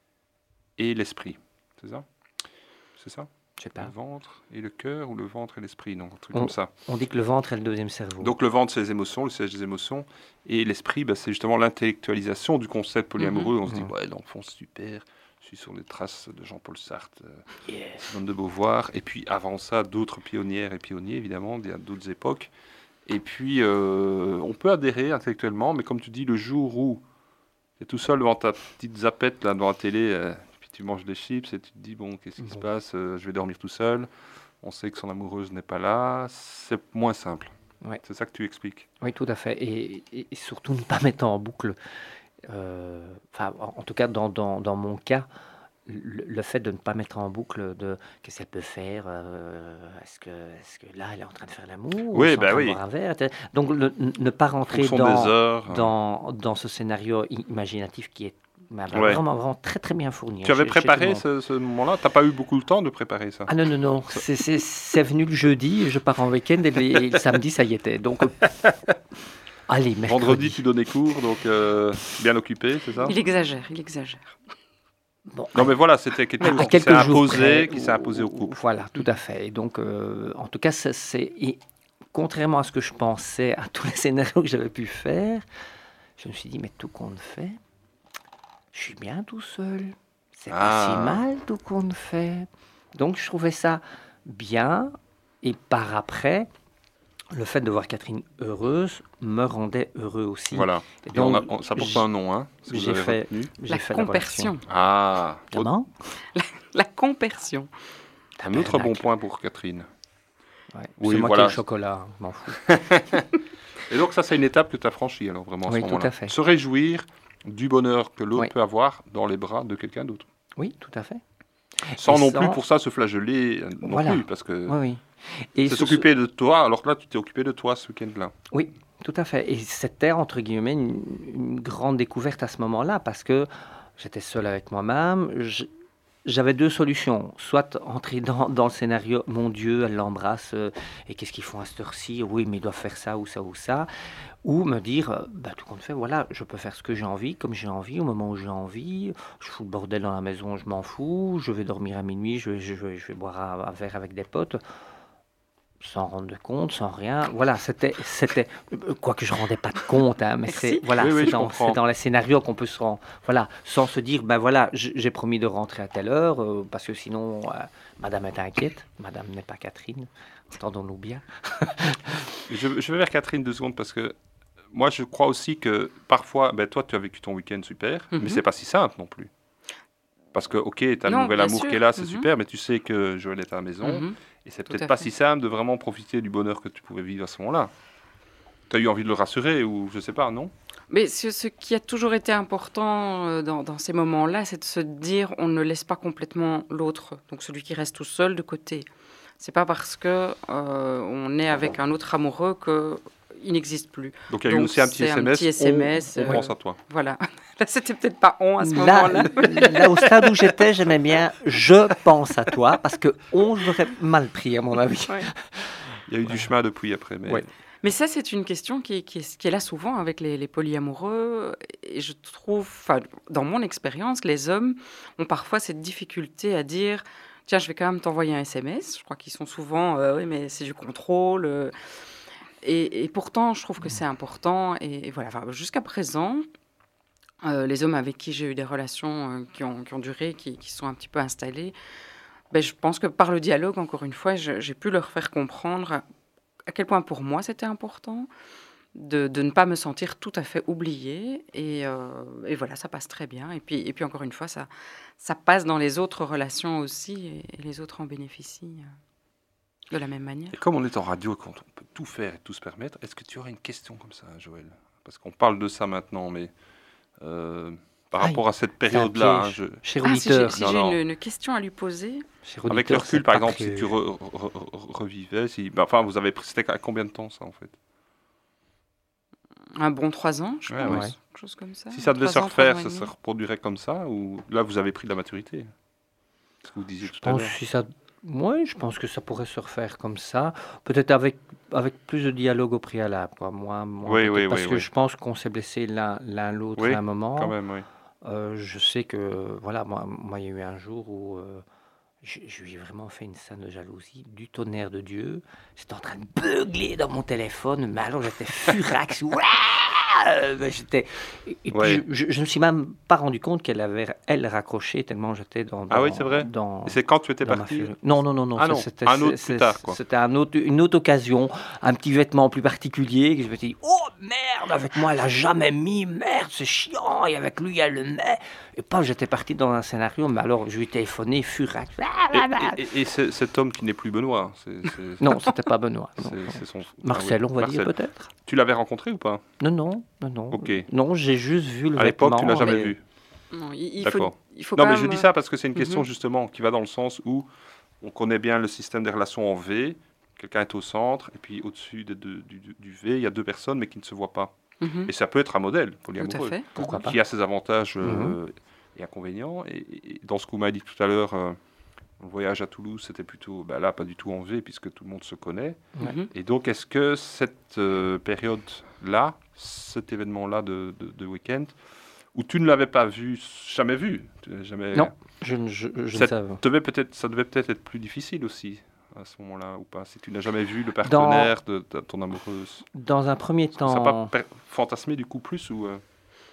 et l'esprit. C'est ça? C'est ça? Je sais Le pas. ventre et le cœur ou le ventre et l'esprit? Non, un truc On- comme ça. On dit que le ventre est le deuxième cerveau. Donc, le ventre, c'est les émotions, le siège des émotions. Et l'esprit, bah, c'est justement l'intellectualisation du concept polyamoureux. On se dit, Mhm. ouais, l'enfant, c'est super. Je suis sur les traces de Jean-Paul Sartre. euh, Yes. Simone de Beauvoir, et puis avant ça, d'autres pionnières et pionniers, évidemment, il y a d'autres époques. Et puis, euh, on peut adhérer intellectuellement, mais comme tu dis, le jour où tu es tout seul devant ta petite zapette là, devant la télé, euh, puis tu manges des chips et tu te dis, bon, qu'est-ce qui se Bon. passe? Euh, Je vais dormir tout seul. On sait que son amoureuse n'est pas là. C'est moins simple. Ouais. C'est ça que tu expliques. Oui, tout à fait. Et, et- et surtout ne pas mettre en boucle, euh, enfin, en, en tout cas dans, dans, dans mon cas, le, le fait de ne pas mettre en boucle de qu'est-ce qu'elle peut faire, euh, est-ce que, est-ce que là elle est en train de faire l'amour, ou Oui, ils sont en bah train de oui. boire un verre, et cetera. Donc le- ne pas En rentrer fonction dans, des heures. euh, dans, dans ce scénario i- imaginatif qui est bah, Ouais. vraiment, vraiment très très bien fourni. Tu hein, avais chez- chez tout le préparé monde. ce, ce moment-là? Tu n'as pas eu beaucoup de temps de préparer ça? Ah non, non, non, c'est, c'est, c'est venu le jeudi, je pars en week-end et, les- et le samedi ça y était. Donc, euh, allez, mercredi. Vendredi, tu donnais cours, donc euh, bien occupé, c'est ça? Il exagère, il exagère. Bon, Non, mais voilà, c'était quelque à chose qui quelques s'est jours imposé, près, qui s'est imposé au couple. Voilà, tout à fait. Et donc, euh, en tout cas, ça, c'est et contrairement à ce que je pensais, à tous les scénarios que j'avais pu faire, je me suis dit, mais tout compte fait, je suis bien tout seul. C'est Ah. pas si mal, tout compte fait. Donc, je trouvais ça bien. Et par après, le fait de voir Catherine heureuse me rendait heureux aussi. Voilà. Et Et on a- donc, on- ça porte j'ai- un nom, hein, ce que vous j'ai avez fait- retenu. j'ai La fait la compersion. correction. Ah, Comment La compersion. un autre bon Tabernacle. point pour Catherine. Ouais. Oui, C'est moi voilà. qui ai le chocolat, je m'en fous. Et donc ça, c'est une étape que tu as franchie, alors vraiment, à Oui, ce tout moment-là. à fait. Se réjouir du bonheur que l'autre Oui. peut avoir dans les bras de quelqu'un d'autre. Oui, tout à fait. Sans Et non sans- plus pour ça se flageller euh, non Voilà. plus, parce que Oui, oui. Et c'est ce- s'occuper de toi, alors que là, tu t'es occupé de toi ce week-end-là. Oui, tout à fait. Et c'était, entre guillemets, une, une grande découverte à ce moment-là, parce que j'étais seul avec moi-même. Je- J'avais deux solutions. Soit entrer dans, dans le scénario, mon Dieu, elle l'embrasse, euh, et qu'est-ce qu'ils font à cette heure-ci? Oui, mais ils doivent faire ça ou ça ou ça. Ou me dire, euh, bah, tout compte fait, voilà, je peux faire ce que j'ai envie, comme j'ai envie, au moment où j'ai envie. Je fous le bordel dans la maison, je m'en fous. Je vais dormir à minuit, je, vais- je, vais- je vais boire un, un verre avec des potes. Sans rendre compte, sans rien. Voilà, c'était, c'était, euh, quoique je rendais pas de compte, hein, mais Merci. c'est, voilà, Oui, oui, c'est, je dans, comprends. c'est dans les scénarios qu'on peut se rendre, voilà, sans se dire, ben voilà, j- j'ai promis de rentrer à telle heure, euh, parce que sinon, euh, Madame est inquiète. Madame n'est pas Catherine, entendons-nous bien. Je, je vais vers Catherine deux secondes, parce que moi, je crois aussi que parfois, ben, toi, tu as vécu ton week-end super, Mhm. mais c'est pas si simple non plus. Parce que, ok, tu as le Non, nouvel bien amour sûr. qui est là, c'est Mhm. super, mais tu sais que Joël est à la maison, Mhm. et c'est Tout peut-être à pas fait. si simple de vraiment profiter du bonheur que tu pouvais vivre à ce moment-là. Tu as eu envie de le rassurer, ou je sais pas, non? Mais ce, ce qui a toujours été important euh, dans, dans ces moments-là, c'est de se dire on ne laisse pas complètement l'autre, donc celui qui reste tout seul, de côté. C'est pas parce que euh, on est avec un autre amoureux que il n'existe plus. Donc il y a eu Donc, aussi un petit c'est un S M S, petit S M S, on, on euh, pense à toi. Voilà. Là, c'était peut-être pas on à ce Là, moment-là. là, au stade où j'étais, j'aimais bien, je pense à toi, parce que on l'aurait mal pris, à mon avis. Ouais. Il y a eu du chemin depuis après, mais Ouais. Mais ça, c'est une question qui, est- qui est, qui est là souvent avec les, les polyamoureux. Et je trouve, enfin, dans mon expérience, les hommes ont parfois cette difficulté à dire tiens, je vais quand même t'envoyer un S M S. Je crois qu'ils sont souvent euh, oui, mais c'est du contrôle. euh. Et, et pourtant, je trouve que c'est important. Et, et voilà, enfin, jusqu'à présent, euh, les hommes avec qui j'ai eu des relations euh, qui, ont, qui ont duré, qui, qui sont un petit peu installées, ben, je pense que par le dialogue, encore une fois, je- j'ai pu leur faire comprendre à quel point pour moi c'était important de, de ne pas me sentir tout à fait oubliée. Et, euh, et voilà, ça passe très bien. Et puis, et puis encore une fois, ça, ça passe dans les autres relations aussi, et, et les autres en bénéficient euh, de la même manière. Et comme on est en radio et qu'on peut tout faire et tout se permettre, est-ce que tu aurais une question comme ça, Joël? Parce qu'on parle de ça maintenant, mais euh, par Aïe, rapport à cette c'est un période-là, hein, piège. je... Cher Ah, si j'ai auditeur, si Non, j'ai non. une, une question à lui poser, cher avec le auditeur, recul, c'est par pas exemple, si prévu. tu re- re- re- revivais, si... ben, enfin, vous avez pris, c'était à combien de temps ça en fait? un bon trois ans, je Ouais, pense, ouais. Ouais. quelque chose comme ça. Si ça devait Trois se ans, trois refaire, ans et ça demi. se reproduirait comme ça? Ou là, vous avez pris de la maturité? Ce que vous disiez Je tout à pense l'heure. si ça, ouais, je pense que ça pourrait se refaire comme ça, peut-être avec avec plus de dialogue au préalable, quoi. Moi, moi Oui, peut-être oui, parce oui, que oui. je pense qu'on s'est blessé l'un l'un l'autre Oui, à un moment. quand même, oui. Euh, je sais que voilà, moi, moi, il y a eu un jour où euh, je, je lui ai vraiment fait une scène de jalousie, du tonnerre de Dieu. J'étais en train de beugler dans mon téléphone, mais alors j'étais furax. Ouah Euh, ben, j'étais... Et, et puis Ouais. je, je, je ne me suis même pas rendu compte qu'elle avait, elle, raccroché tellement j'étais dans, dans, Ah oui, c'est vrai. dans, Et c'est quand tu étais dans ma parti? furie. Non, non, non, non. Ah ça, non, c'était, un autre c'est- plus tard, c'est- quoi. C'était un autre, une autre occasion, un petit vêtement plus particulier. Que je me suis dit, oh merde, avec moi, elle a jamais mis, merde, c'est chiant, et avec lui, elle le met. Et pas, j'étais parti dans un scénario, mais alors je lui ai téléphoné, furax. Et, et- et c'est- cet homme qui n'est plus Benoît, c'est, c'est- Non, c'était pas Benoît. non, c'est- non. c'est son... Marcel, ah oui, on va dire Marcel. peut-être. Tu l'avais rencontré ou pas? Non, non, non, non. Ok. Non, j'ai juste vu le À l'époque, tu vêtement, l'as jamais mais- vu. Non, il, il faut, D'accord. il faut Non, quand mais même... je dis ça parce que c'est une question Mhm. justement qui va dans le sens où on connaît bien le système des relations en V. Quelqu'un est au centre et puis au-dessus de- de- du, du- du V, il y a deux personnes mais qui ne se voient pas. Mhm. Et ça peut être un modèle Tout à polyamoureux fait. Pourquoi pas? qui a ses avantages euh, Mhm. et inconvénients. Et, et dans ce qu'on m'a dit tout à l'heure, euh, le voyage à Toulouse, c'était plutôt, ben là, pas du tout en V puisque tout le monde se connaît. Mhm. Et donc, est-ce que cette euh, période-là, cet événement-là de, de, de week-end, où tu ne l'avais pas vu, jamais vu, tu n'as jamais... Non, je, ne- je, je Ça ne savais. devait peut-être, ça devait peut-être être plus difficile aussi à ce moment-là ou pas, si tu n'as jamais vu le partenaire de, de ton amoureuse. Dans un premier Ça n'a temps, pas per- fantasmé du coup plus ou euh,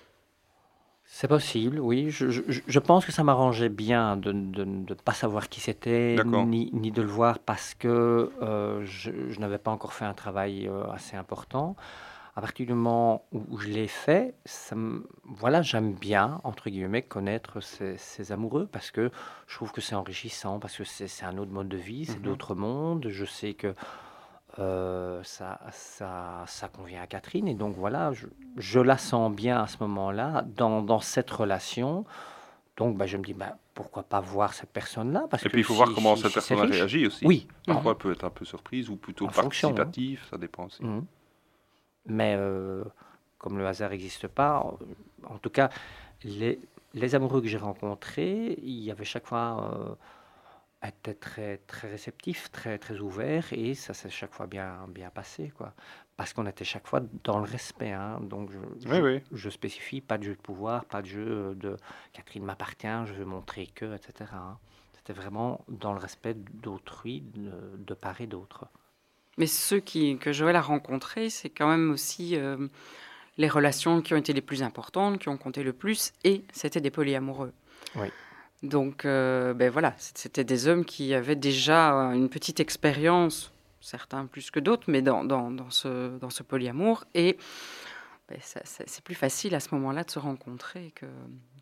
c'est possible, oui. Je, je- je pense que ça m'arrangeait bien de de ne pas savoir qui c'était, D'accord. ni, ni de le voir parce que euh, je, je n'avais pas encore fait un travail euh, assez important. À partir du moment où, où je l'ai fait, ça me- voilà, j'aime bien, entre guillemets, connaître ces, ces amoureux parce que je trouve que c'est enrichissant, parce que c'est c'est un autre mode de vie, c'est Mhm. d'autres mondes. Je sais que euh, ça, ça, ça convient à Catherine. Et donc voilà, je, je la sens bien à ce moment-là, dans, dans cette relation. Donc bah, je me dis, bah, pourquoi pas voir cette personne-là parce Et que puis il faut si- voir comment si- cette si c'est personne a riche. réagi aussi. Oui. Parfois elle peut être un peu surprise ou plutôt En fonction, hein. participative, ça dépend aussi. Mhm. Mais euh, comme le hasard n'existe pas, en, en tout cas, les, les amoureux que j'ai rencontrés, il y avait chaque fois euh, étaient très très réceptifs, très très ouverts, et ça s'est chaque fois bien bien passé, quoi. Parce qu'on était chaque fois dans le respect, hein. Donc je, Oui, je, oui. je spécifie pas de jeu de pouvoir, pas de jeu de Catherine m'appartient, je veux montrer que, et cetera, hein. C'était vraiment dans le respect d'autrui, de, de part et d'autre. Mais ceux qui, que Joël a rencontrés, c'est quand même aussi euh, les relations qui ont été les plus importantes, qui ont compté le plus, et c'était des polyamoureux. Oui. Donc, euh, ben voilà, c- c'était des hommes qui avaient déjà euh, une petite expérience, certains plus que d'autres, mais dans, dans, dans ce, dans ce polyamour. Et ben, ça- ça- c'est plus facile à ce moment-là de se rencontrer que,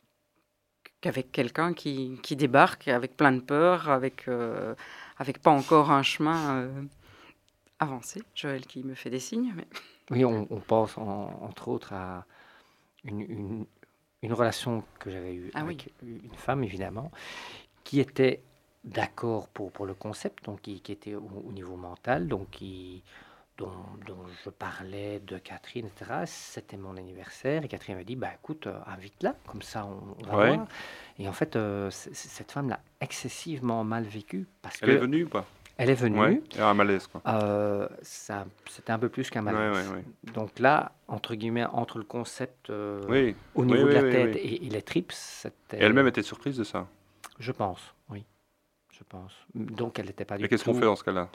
qu'avec quelqu'un qui, qui débarque avec plein de peur, avec, euh, avec pas encore un chemin euh, avancé. Joël qui me fait des signes. Mais... Oui, on, on pense en- entre autres à une, une, une relation que j'avais eue Ah avec une femme, évidemment, qui était d'accord pour, pour le concept, donc qui, qui était au, au niveau mental, donc qui, dont, dont je parlais de Catherine, et cetera. C'était mon anniversaire et Catherine m'a dit, bah, écoute, euh, invite-la, comme ça on, on va Ouais. voir. Et en fait, euh, c- c- cette femme l'a excessivement mal vécu parce Elle est que venue ou pas? elle est venue. Ouais. Il y a un malaise quoi. Euh, ça, c'était un peu plus qu'un Ouais, malaise. ouais, ouais. Donc là, entre guillemets, entre le concept euh, Oui. au Oui, niveau oui, de la oui, tête oui. Et, et les trips, c'était... Et elle-même était surprise de ça. Je pense, oui. Je pense. Donc elle n'était pas du Mais qu'est-ce qu'on tout- fait dans ce cas-là?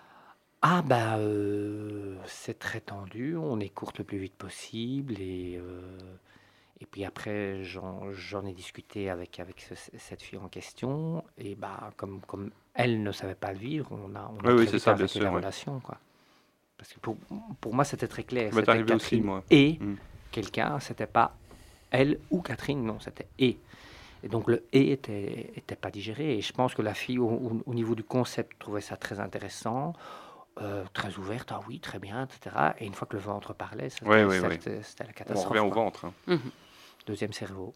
Ah bah, euh, c'est très tendu, on écourte le plus vite possible et... euh, et puis après, j'en, j'en ai discuté avec, avec ce- cette fille en question. Et bah, comme, comme elle ne savait pas le vivre, on a, on a Oui, oui, très c'est vite ça, bien arrêté sûr, la ouais. relation, quoi. Parce que pour, pour moi, c'était très clair. Ça m'est C'était arrivé aussi, Catherine moi. et Mm. quelqu'un, c'était pas elle ou Catherine, non, c'était et. Et donc le et était, était pas digéré. Et je pense que la fille, au, au- au niveau du concept, trouvait ça très intéressant, euh, très ouverte, ah oui, très bien, et cetera. Et une fois que le ventre parlait, c'était, Ouais, ouais, ça, ouais. c'était- c'était la On catastrophe. revient au quoi. ventre. hein. Mhm. Deuxième cerveau.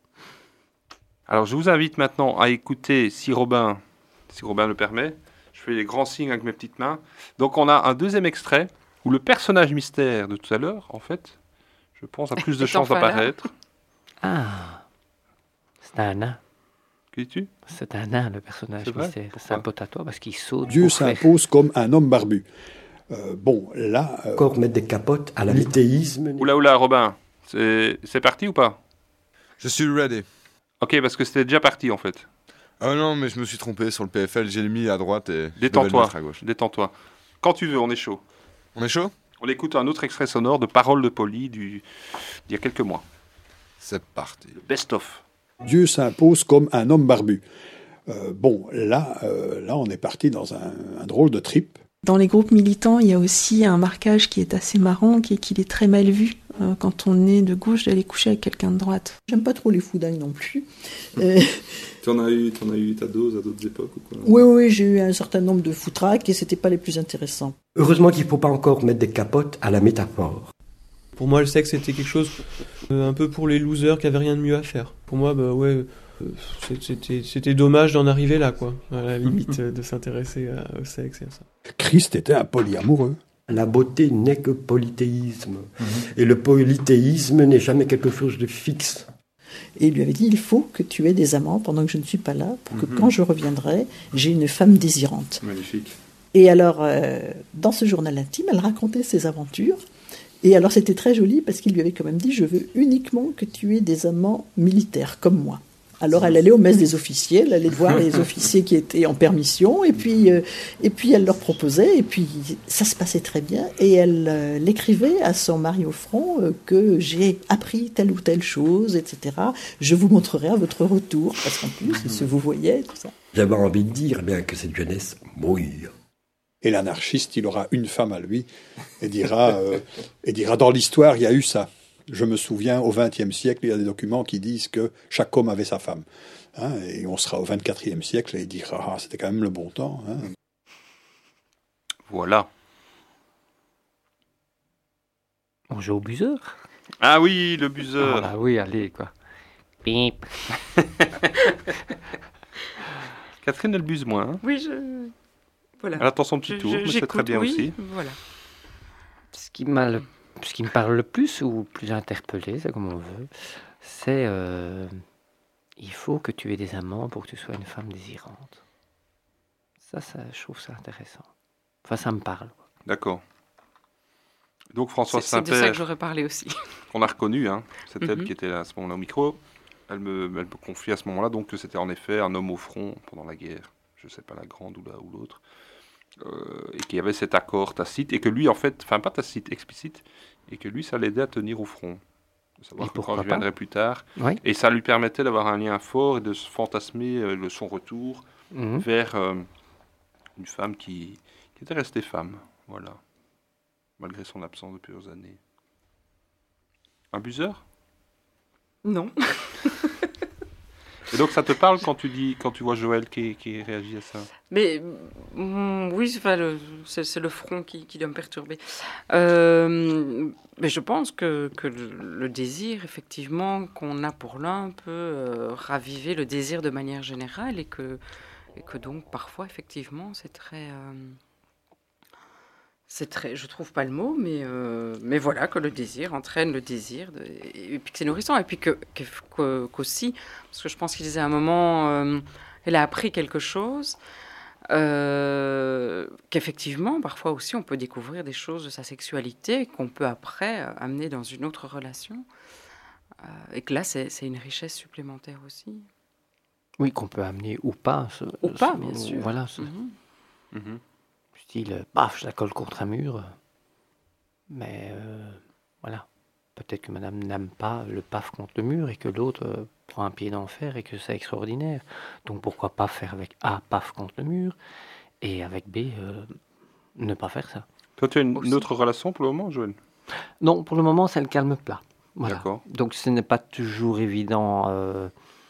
Alors, je vous invite maintenant à écouter, si Robin, si Robin le permet, je fais les grands signes avec mes petites mains. Donc, on a un deuxième extrait où le personnage mystère de tout à l'heure, en fait, je pense, a plus de Est chances enfin là. d'apparaître. Ah, c'est un nain. Que dis-tu? C'est un nain, le personnage C'est vrai? mystère. Pourquoi? C'est un pote à toi parce qu'il saute. Dieu au clair. s'impose comme un homme barbu. Euh, bon, là, euh, Encore mettre des capotes à la litéisme. Oula, oula, Robin, c'est c'est parti ou pas? Je suis ready. Ok, parce que c'était déjà parti, en fait. Ah non, mais je me suis trompé sur le P F L, j'ai mis à droite et je devais le Détends-toi, mettre à gauche. détends-toi. Quand tu veux, on est chaud. On est chaud? On écoute un autre extrait sonore de Paroles de Poli du- d'il y a quelques mois. C'est parti. Le best-of. Dieu s'impose comme un homme barbu. Euh, bon, là, euh, là, on est parti dans un, un drôle de trip. Dans les groupes militants, il y a aussi un marquage qui est assez marrant, qui est qu'il est très mal vu euh, quand on est de gauche d'aller coucher avec quelqu'un de droite. J'aime pas trop les foudailles non plus. Euh, Tu en as eu, t'en as eu ta dose à d'autres époques ou quoi? oui, oui, j'ai eu un certain nombre de foutraques et c'était pas les plus intéressants. Heureusement qu'il ne faut pas encore mettre des capotes à la métaphore. Pour moi, le sexe, c'était quelque chose euh, un peu pour les losers qui avaient rien de mieux à faire. Pour moi, bah ouais, euh, c'était, c'était dommage d'en arriver là, quoi. À la limite, euh, de s'intéresser à- au sexe et à ça. Christ était un polyamoureux. La beauté n'est que polythéisme. Et le polythéisme n'est jamais quelque chose de fixe. Et il lui avait dit, il faut que tu aies des amants pendant que je ne suis pas là, pour que quand je reviendrai, j'ai une femme désirante. Magnifique. Et alors, euh, dans ce journal intime, elle racontait ses aventures. Et alors, c'était très joli parce qu'il lui avait quand même dit, je veux uniquement que tu aies des amants militaires comme moi. Alors, elle allait aux messes des officiers, elle allait voir les officiers qui étaient en permission, et puis, euh, et puis elle leur proposait, et puis ça se passait très bien. Et elle euh, l'écrivait à son mari au front euh, que j'ai appris telle ou telle chose, et cetera. Je vous montrerai à votre retour, parce qu'en plus, ils se vous voyaient, tout ça. J'avais envie de dire eh bien que cette jeunesse mouille. Et l'anarchiste, il aura une femme à lui et dira, euh, et dira dans l'histoire, il y a eu ça. Je me souviens, au vingtième siècle, il y a des documents qui disent que chaque homme avait sa femme. Hein, et on sera au vingt-quatrième siècle et il dira, ah, c'était quand même le bon temps. Hein. Voilà. On joue au buzzer. Ah oui, le buzzer. Ah bah oui, allez, quoi. Pip. Catherine, elle buse moins. hein. Oui, je. Voilà. Elle attend son petit Je- tour, je- mais c'est très j'écoute, bien oui, aussi. Voilà. Ce qui m'a le- ce qui me parle le plus ou plus interpellé, c'est comme on veut, c'est euh, il faut que tu aies des amants pour que tu sois une femme désirante. Ça, ça, je trouve ça intéressant. Enfin, ça me parle. quoi. D'accord. Donc C'est, Françoise c'est de ça que Saint-Père, j'aurais parlé aussi. qu'on a reconnu, hein, c'est elle Mhm. qui était là à ce moment-là au micro, elle me, elle me confie à ce moment-là donc que c'était en effet un homme au front pendant la guerre, je ne sais pas la grande ou, la, ou l'autre, euh, et qu'il y avait cet accord tacite, et que lui en fait, enfin pas tacite, explicite, et que lui ça l'aidait à tenir au front. De savoir Et que pourquoi quand je pas viendrai plus tard, Oui. et ça lui permettait d'avoir un lien fort et de se fantasmer euh, le, son retour Mhm. vers euh, une femme qui, qui était restée femme, voilà, malgré son absence de plusieurs années. Un buzzer? Non. Et donc ça te parle quand tu dis, quand tu vois Joël qui, qui réagit à ça? Mais mm, oui, enfin, le- c'est, c'est le front qui, qui doit me perturber. Euh, mais je pense que, que le, le désir, effectivement, qu'on a pour l'un peut euh, raviver le désir de manière générale et que, et que donc parfois, effectivement, c'est très... euh, c'est très, je trouve pas le mot, mais, euh, mais voilà, que le désir entraîne le désir, de- et, et puis que c'est nourrissant, et puis que, que- que- qu'aussi, parce que je pense qu'il disait à un moment, euh, elle a appris quelque chose, euh, qu'effectivement, parfois aussi, on peut découvrir des choses de sa sexualité qu'on peut après euh, amener dans une autre relation, euh, et que là, c'est, c'est une richesse supplémentaire aussi. Oui, qu'on peut amener ou pas. ce- Ou pas, ce- bien sûr. Voilà, ce Mhm. Mhm. style, euh, paf, je la colle contre un mur. Mais euh, voilà, peut-être que madame n'aime pas le paf contre le mur et que l'autre euh, prend un pied d'enfer et que c'est extraordinaire. Donc pourquoi pas faire avec A, paf contre le mur, et avec B, euh, ne pas faire ça. Toi, tu as une, Aussi. une autre relation pour le moment, Joël? Non, pour le moment, c'est le calme plat. Voilà. D'accord. Donc, ce n'est pas toujours évident euh,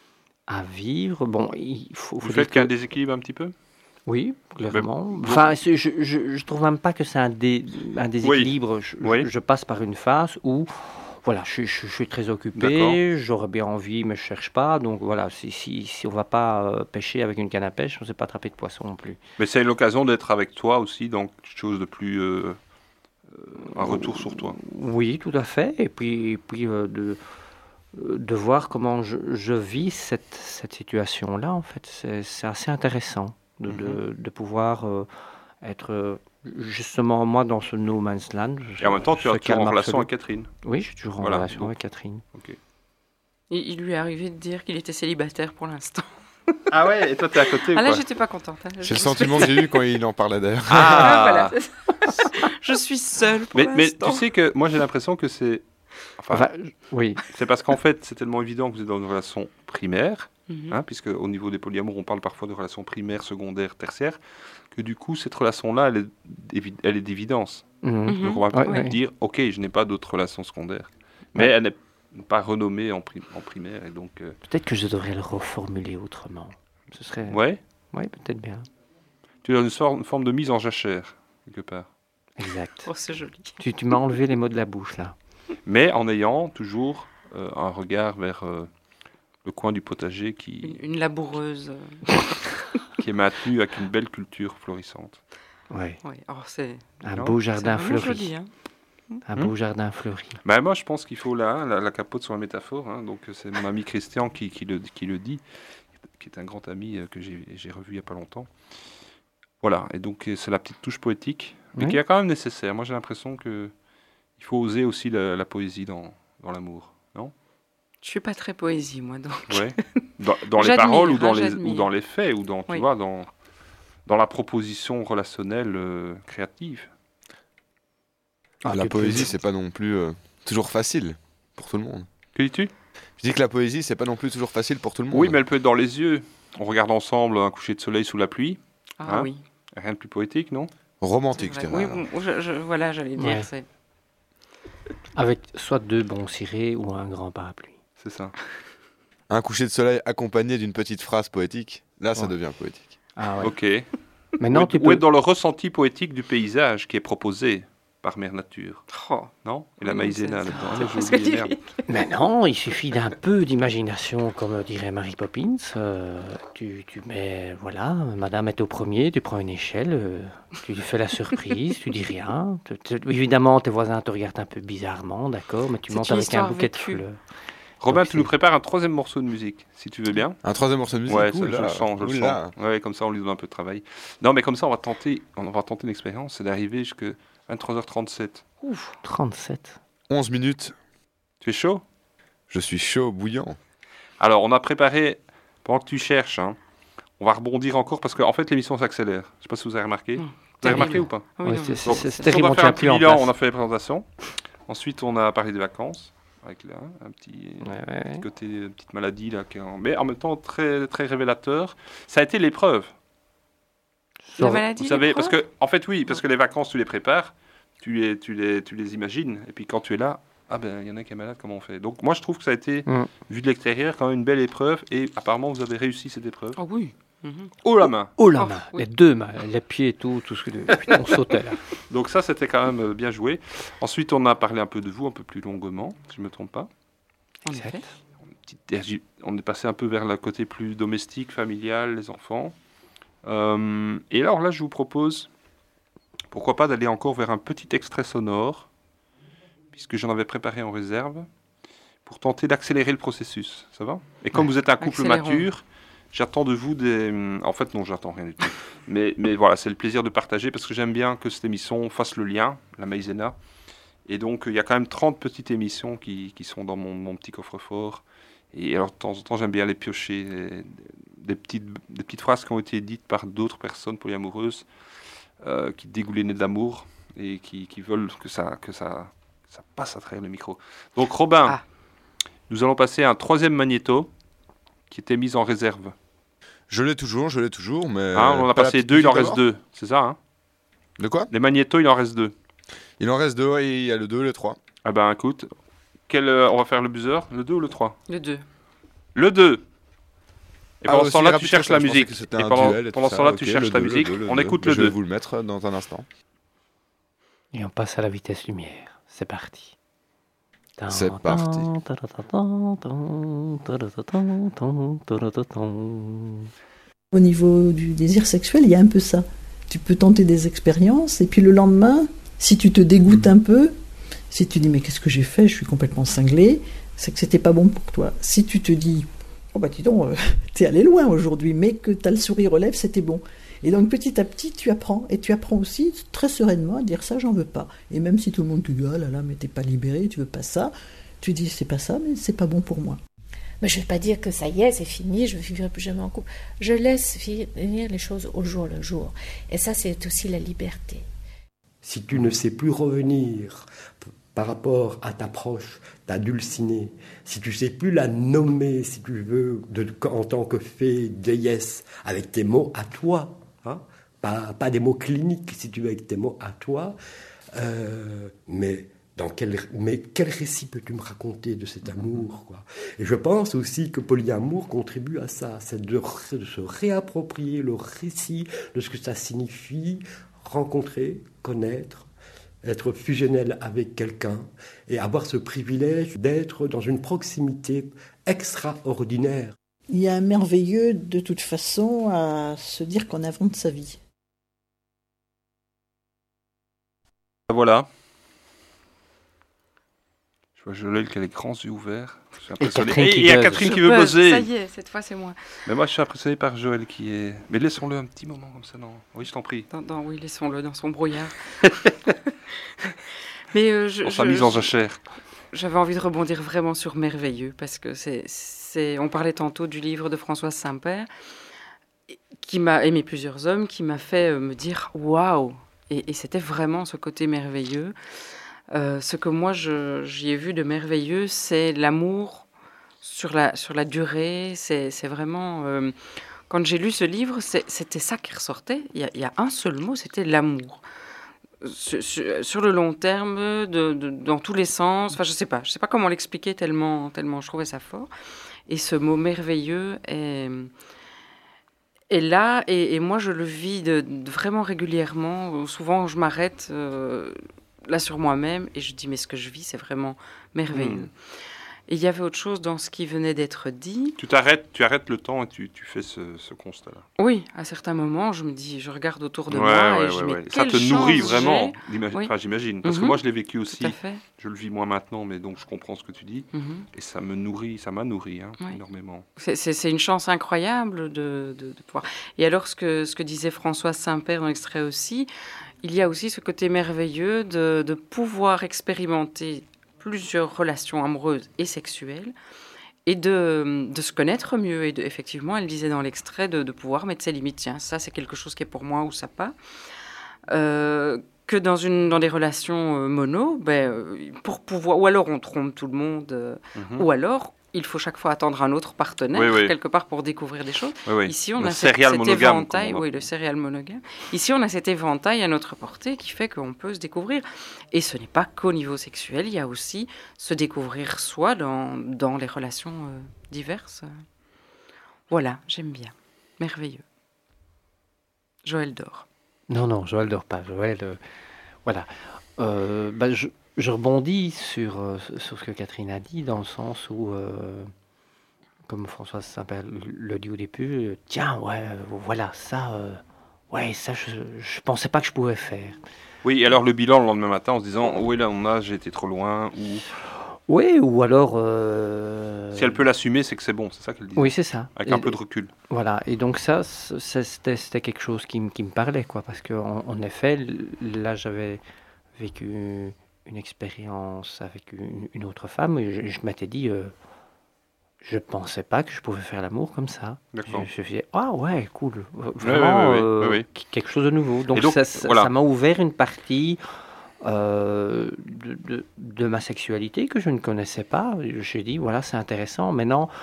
à vivre. Bon, il faut... Vous faut faites dire qu'il y a un que- déséquilibre un petit peu? Oui, clairement. Mais- Enfin, c'est- je, je, je trouve même pas que c'est un, dé, un déséquilibre. Je, je- Oui. je passe par une phase où, voilà, je, je- je suis très D'accord. occupé, j'aurais bien envie, mais je cherche pas. Donc voilà, si, si, si on va pas euh, pêcher avec une canne à pêche, on ne sait pas attraper de poisson non plus. Mais c'est l'occasion d'être avec toi aussi, donc quelque chose de plus... euh, euh, un retour sur toi. Oui, tout à fait. Et puis, et puis euh, de, euh, de voir comment je, je vis cette, cette situation-là, en fait, c'est c'est assez intéressant de, de, de pouvoir euh, être euh, justement, moi, dans ce no man's land. Et en même temps, tu es ce toujours calme en relation absolu. avec Catherine. Oui, je suis toujours en Voilà, relation donc- avec Catherine. Ok. Il, il lui est arrivé de dire qu'il était célibataire pour l'instant. Ah ouais, et toi, t'es à côté ou Ah là, quoi? j'étais pas contente. hein. Je C'est le vous sentiment que j'ai eu quand il en parlait d'ailleurs. Ah, Ah, voilà. Je suis seule pour mais, mais l'instant. tu sais que moi, j'ai l'impression que c'est... Enfin, Enfin, je- oui. c'est parce qu'en fait, c'est tellement évident que vous êtes dans une relation primaire, Mhm. hein, puisque au niveau des polyamours, on parle parfois de relations primaires, secondaires, tertiaires, que du coup, cette relation-là, elle est, évi- elle est d'évidence. Mhm. Mhm. Donc, on va Ouais, peut-être ouais. dire, ok, je n'ai pas d'autres relations secondaires. Mais Ouais. elle n'est pas renommée en, pri- en primaire, et donc... euh, Peut-être que je devrais le reformuler autrement. Ce serait... ouais, Oui, peut-être bien. tu as une, sorte- une forme de mise en jachère, quelque part. Exact. Oh, c'est joli. Tu, tu m'as enlevé les mots de la bouche, là. Mais en ayant toujours euh, un regard vers euh, le coin du potager qui, Une, une laboureuse. euh, qui est maintenu avec une belle culture florissante. Oui. ouais. Oh, c'est Un Non, beau c'est jardin vraiment fleuri. joli. Hein. Un Hmm. beau jardin fleuri. Ben, moi, je pense qu'il faut là, hein, la, la capote sur la métaphore. Hein, donc, c'est mon ami Christian qui, qui, le, qui le dit, qui est un grand ami euh, que j'ai j'ai revu il n'y a pas longtemps. Voilà, et donc euh, c'est la petite touche poétique, mais Oui. qui est quand même nécessaire. Moi, j'ai l'impression que il faut oser aussi la, la poésie dans, dans l'amour, non? Je suis pas très poésie, moi, donc. Ouais. Dans, dans les J'admire, paroles ou hein, dans les, ou j'admire. dans les faits, ou dans, tu Oui. vois, dans, dans la proposition relationnelle euh, créative. Ah, la tu peux- poésie, c'est pas non plus euh, toujours facile pour tout le monde. Que dis-tu? Je dis que la poésie, c'est pas non plus toujours facile pour tout le monde. Oui, mais elle peut être dans les yeux. On regarde ensemble un coucher de soleil sous la pluie. Ah Hein oui. Rien de plus poétique, non? Romantique, je c'est dirais. vrai. Oui, alors. bon, je, je- voilà, j'allais dire. Ouais. C'est... Avec soit deux bons cirés ou un grand parapluie. C'est ça. Un coucher de soleil accompagné d'une petite phrase poétique, là, ça Ouais. devient poétique. Ah ouais. Ok. Maintenant, ou, tu ou peux... être dans le ressenti poétique du paysage qui est proposé par Mère Nature, Oh. non? Et la Oui, maïzena c'est- là-dedans. c'est Là, j'ai presque oublié, merde. lyrique. Mais non, il suffit d'un peu d'imagination, comme dirait Mary Poppins. Euh, tu, tu mets, voilà, madame est au premier, tu prends une échelle, euh, tu lui fais la surprise, tu dis rien. Tu- tu- évidemment, tes voisins te regardent un peu bizarrement, d'accord, mais tu C'est montes une avec un histoire bouquet de vécue. fleurs. Robin, Donc, tu nous c'est- prépares un troisième morceau de musique, si tu veux bien. Un troisième morceau de musique, Ouais, ça, je oula, le sens, je le oula. sens. Ouais, comme ça, on lui donne un peu de travail. Non, mais comme ça, on va tenter, on va tenter une expérience, c'est d'arriver jusqu'à vingt-trois heures trente-sept. Ouf. trente-sept. onze minutes, Tu es chaud? je suis chaud, bouillant. Alors, on a préparé, pendant que tu cherches, hein, on va rebondir encore parce qu'en fait, l'émission s'accélère. Je ne sais pas si vous avez remarqué. Mmh. Vous avez Terrible. remarqué ou pas? Oui, Ouais, non, c'est- mais- c'est- Donc, c'est on terrible, a on fait tient un petit plus en bilan, place. on a fait les présentations. Ensuite, on a parlé des vacances, avec là, un petit, Ouais, ouais, ouais. petit côté, une petite maladie, là, qui est en- mais en même temps très, très révélateur. Ça a été l'épreuve. La Sur- maladie, Vous savez, parce l'épreuve que, en fait, oui, parce que les vacances, tu les prépares, tu les, tu les, tu les imagines, et puis quand tu es là, ah ben, il y en a qui est malade, comment on fait? Donc, moi, je trouve que ça a été, Mm. vu de l'extérieur, quand même une belle épreuve, et apparemment, vous avez réussi cette épreuve. Ah oui. Mhm. Oh la main! Oh la Oh, main, oui. les deux mains, les pieds et tout, tout ce que putain, on sautait là. Donc ça, c'était quand même euh, bien joué. Ensuite, on a parlé un peu de vous, un peu plus longuement, si je ne me trompe pas. En Exact. effet. Petite tergi- On est passé un peu vers le côté plus domestique, familial, les enfants. Euh, et alors là, je vous propose, pourquoi pas, d'aller encore vers un petit extrait sonore, puisque j'en avais préparé en réserve, pour tenter d'accélérer le processus. Ça va? Et comme Ouais. vous êtes un couple Accélérons. mature, j'attends de vous des... En fait, non, j'attends rien du tout. Mais, mais voilà, c'est le plaisir de partager, parce que j'aime bien que cette émission fasse le lien, la maïzena. Et donc, il y a quand même trente petites émissions qui, qui sont dans mon, mon petit coffre-fort. Et alors, de temps en temps, j'aime bien les piocher. Des, des petites, des petites phrases qui ont été dites par d'autres personnes polyamoureuses euh, qui dégoulinaient de l'amour et qui, qui veulent que ça, que ça, ça passe à travers le micro. Donc, Robin, Ah. nous allons passer à un troisième magnéto qui était mis en réserve. Je l'ai toujours, je l'ai toujours, mais... Hein, on en a pas la passé petite deux, il en musique reste d'abord deux. C'est ça, hein? De quoi? Les magnétos, il en reste deux. Il en reste deux, et il y a le deux et le trois. Ah ben écoute, quel, euh, on va faire le buzzer, le deux ou le trois? Le deux. Le deux. Et Ah, pendant aussi, ce temps-là, tu rapide, cherches je la pensais musique. que c'était Et un pendant, duel et tout pendant ce ça. temps-là, Ok, tu le cherches la deux, le musique. deux, le On deux. écoute le Je vais deux. vous le mettre dans un instant. Et on passe à la vitesse lumière. C'est parti. C'est parti. Au niveau du désir sexuel, il y a un peu ça. Tu peux tenter des expériences et puis le lendemain, si tu te dégoûtes un peu, si tu dis mais qu'est-ce que j'ai fait, je suis complètement cinglé, c'est que c'était pas bon pour toi. Si tu te dis oh bah dis donc, euh, t'es allé loin aujourd'hui, mais que t'as le sourire aux lèvres, c'était bon. Et donc petit à petit, tu apprends. Et tu apprends aussi très sereinement à dire ça, j'en veux pas. Et même si tout le monde te dit, ah là là, mais t'es pas libéré, tu veux pas ça, tu dis, c'est pas ça, mais c'est pas bon pour moi. Mais je ne veux pas dire que ça y est, c'est fini, je ne vivrai plus jamais en couple. Je laisse venir les choses au jour le jour. Et ça, c'est aussi la liberté. Si tu ne sais plus revenir par rapport à ta proche, ta dulcinée, si tu ne sais plus la nommer, si tu veux, de, en tant que fée, déesse, avec tes mots à toi, hein, pas, pas des mots cliniques, si tu veux, avec tes mots à toi, euh, mais... Dans quel, mais quel récit peux-tu me raconter de cet amour, quoi? Et je pense aussi que polyamour contribue à ça, c'est de, de se réapproprier le récit de ce que ça signifie, rencontrer, connaître, être fusionnel avec quelqu'un et avoir ce privilège d'être dans une proximité extraordinaire. Il y a un merveilleux, de toute façon, à se dire qu'on invente sa vie. Voilà. Je vois Joël qui a les grands yeux ouverts. Je suis impressionné. Et il y a Catherine qui veut buzzer. Ça y est, cette fois c'est moi. Mais moi je suis impressionné par Joël qui est... Mais laissons-le un petit moment comme ça, non? Oui, je t'en prie. Dans, dans, oui, laissons-le dans son brouillard. Mais euh, je, dans sa je, mise en je, jachère. J'avais envie de rebondir vraiment sur Merveilleux, parce que c'est... c'est on parlait tantôt du livre de Françoise Saint-Père, qui m'a aimé plusieurs hommes, qui m'a fait euh, me dire « Waouh !» Et, et c'était vraiment ce côté merveilleux. Euh, ce que moi je, j'y ai vu de merveilleux, c'est l'amour sur la, sur la durée. C'est, c'est vraiment... Euh, quand j'ai lu ce livre, c'est, c'était ça qui ressortait. Il y a, il y a un seul mot, c'était l'amour. Sur, sur, sur le long terme, de, de, dans tous les sens. Enfin, je ne sais pas. Je sais pas comment l'expliquer tellement, tellement je trouvais ça fort. Et ce mot merveilleux est... Et là, et, et moi je le vis de, de vraiment régulièrement. Souvent je m'arrête euh, là sur moi-même et je dis mais ce que je vis c'est vraiment merveilleux. Mmh. Et il y avait autre chose dans ce qui venait d'être dit. Tu t'arrêtes, tu arrêtes le temps et tu, tu fais ce, ce constat-là. Oui, à certains moments je me dis, je regarde autour de ouais, moi ouais, et je ouais, dis ouais. mais Ça te nourrit vraiment, oui. enfin, j'imagine. Parce mmh. que moi je l'ai vécu aussi. Je le vis moins maintenant, mais donc je comprends ce que tu dis. Mmh. Et ça me nourrit, ça m'a nourri hein, oui. énormément. C'est, c'est, c'est une chance incroyable de, de, de pouvoir... Et alors ce que, ce que disait Françoise Saint-Père dans l'extrait aussi, il y a aussi ce côté merveilleux de, de pouvoir expérimenter plusieurs relations amoureuses et sexuelles et de, de se connaître mieux. Et de, effectivement, elle disait dans l'extrait de, de pouvoir mettre ses limites. Tiens, ça c'est quelque chose qui est pour moi ou ça pas. Euh, que dans, une, dans des relations euh, mono, ben, pour pouvoir, ou alors on trompe tout le monde, euh, mm-hmm. ou alors il faut chaque fois attendre un autre partenaire, oui, oui. quelque part, pour découvrir des choses. Oui, oui. Ici, on le a cet, cet éventail, on oui, le céréal monogame. Ici, on a cet éventail à notre portée qui fait qu'on peut se découvrir. Et ce n'est pas qu'au niveau sexuel, il y a aussi se découvrir soi dans, dans les relations euh, diverses. Voilà, j'aime bien. Merveilleux. Joël dort. Non, non, Joël dort pas. Joël, euh, voilà. Euh, bah, je... Je rebondis sur, euh, sur ce que Catherine a dit, dans le sens où, euh, comme Françoise Saint-Père le dit au début, euh, tiens, ouais, euh, voilà, ça, euh, ouais, ça, je ne pensais pas que je pouvais faire. Oui, et alors le bilan le lendemain matin en se disant, oui, là, on a, j'ai été trop loin, ou... Oui, ou alors... Euh... Si elle peut l'assumer, c'est que c'est bon, c'est ça qu'elle dit. Oui, c'est ça. Avec et, un peu de recul. Voilà, et donc ça, c'était, c'était quelque chose qui, qui me parlait, quoi, parce qu'en en effet, là, j'avais vécu... une expérience avec une, une autre femme, et je, je m'étais dit, euh, je pensais pas que je pouvais faire l'amour comme ça. D'accord. Je me suis dit, ah ouais, cool, vraiment oui, oui, oui, euh, oui, oui. quelque chose de nouveau. Donc, donc ça, ça, voilà. ça m'a ouvert une partie euh, de, de, de ma sexualité que je ne connaissais pas. J'ai dit, voilà, c'est intéressant. Maintenant,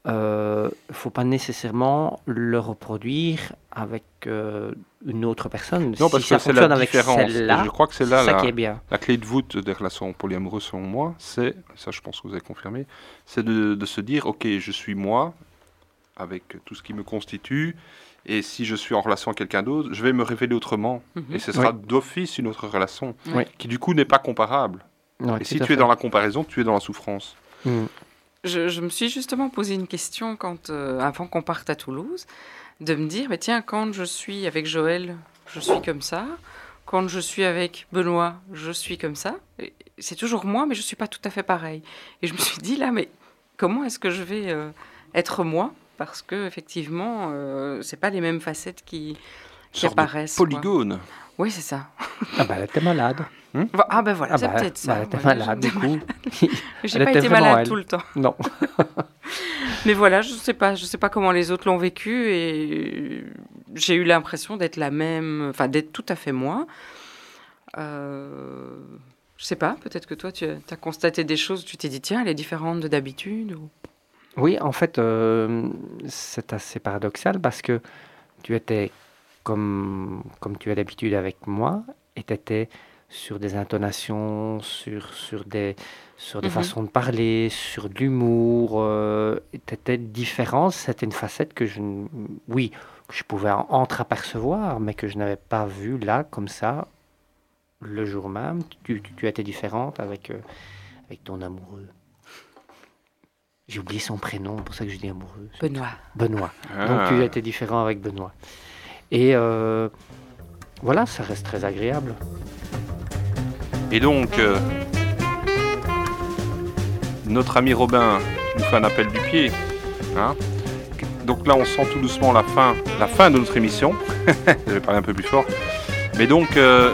il euh, ne faut pas nécessairement le reproduire avec euh, une autre personne. Non, si parce ça que c'est la fonctionne avec différence. celle-là, Et je crois que c'est là ça la, qui est bien. la clé de voûte des relations polyamoureuses, selon moi, c'est, ça je pense que vous avez confirmé, c'est de, de se dire, ok, je suis moi, avec tout ce qui me constitue, et si je suis en relation avec quelqu'un d'autre, je vais me révéler autrement. Mhm. Et ce sera Oui. d'office une autre relation, Oui. qui du coup n'est pas comparable. Oui, et tout si à tu fait. es dans la comparaison, tu es dans la souffrance. Mm. Je, je me suis justement posé une question quand, euh, avant qu'on parte à Toulouse, de me dire, mais tiens, quand je suis avec Joël, je suis comme ça. Quand je suis avec Benoît, je suis comme ça. Et c'est toujours moi, mais je ne suis pas tout à fait pareil. Et je me suis dit, là, mais comment est-ce que je vais euh, être moi ? Parce que effectivement, euh, c'est pas les mêmes facettes qui, qui Sorte de apparaissent. quoi. polygone. Oui, c'est ça. Ah bah, elle était malade. Hmm Va- Ah ben voilà, Ah c'est bah, peut-être ça. bah, elle était Voilà, malade, j'étais du coup. malade. J'ai Elle pas était été vraiment malade elle. tout le temps. Non. Mais voilà, je sais pas, je sais pas comment les autres l'ont vécu et j'ai eu l'impression d'être la même, enfin d'être tout à fait moi. Euh, je sais pas, peut-être que toi tu as constaté des choses, tu t'es dit tiens, elle est différente de d'habitude ou... Oui, en fait, euh, c'est assez paradoxal parce que tu étais comme, comme tu as d'habitude avec moi et tu étais sur des intonations, sur, sur des, sur des Mhm. façons de parler, sur de l'humour. Euh, tu étais différente, c'était une facette que je, n- oui, que je pouvais en- entreapercevoir, mais que je n'avais pas vue là, comme ça, le jour même. Tu, tu, tu étais différente avec, euh, avec ton amoureux. J'ai oublié son prénom, pour ça que je dis amoureux. Benoît. Benoît. Ah. Donc tu étais différent avec Benoît. Et euh, voilà, ça reste très agréable. Et donc, euh, notre ami Robin nous fait un appel du pied. Hein. Donc là, on sent tout doucement la fin, la fin de notre émission. Je vais parler un peu plus fort. Mais donc, euh,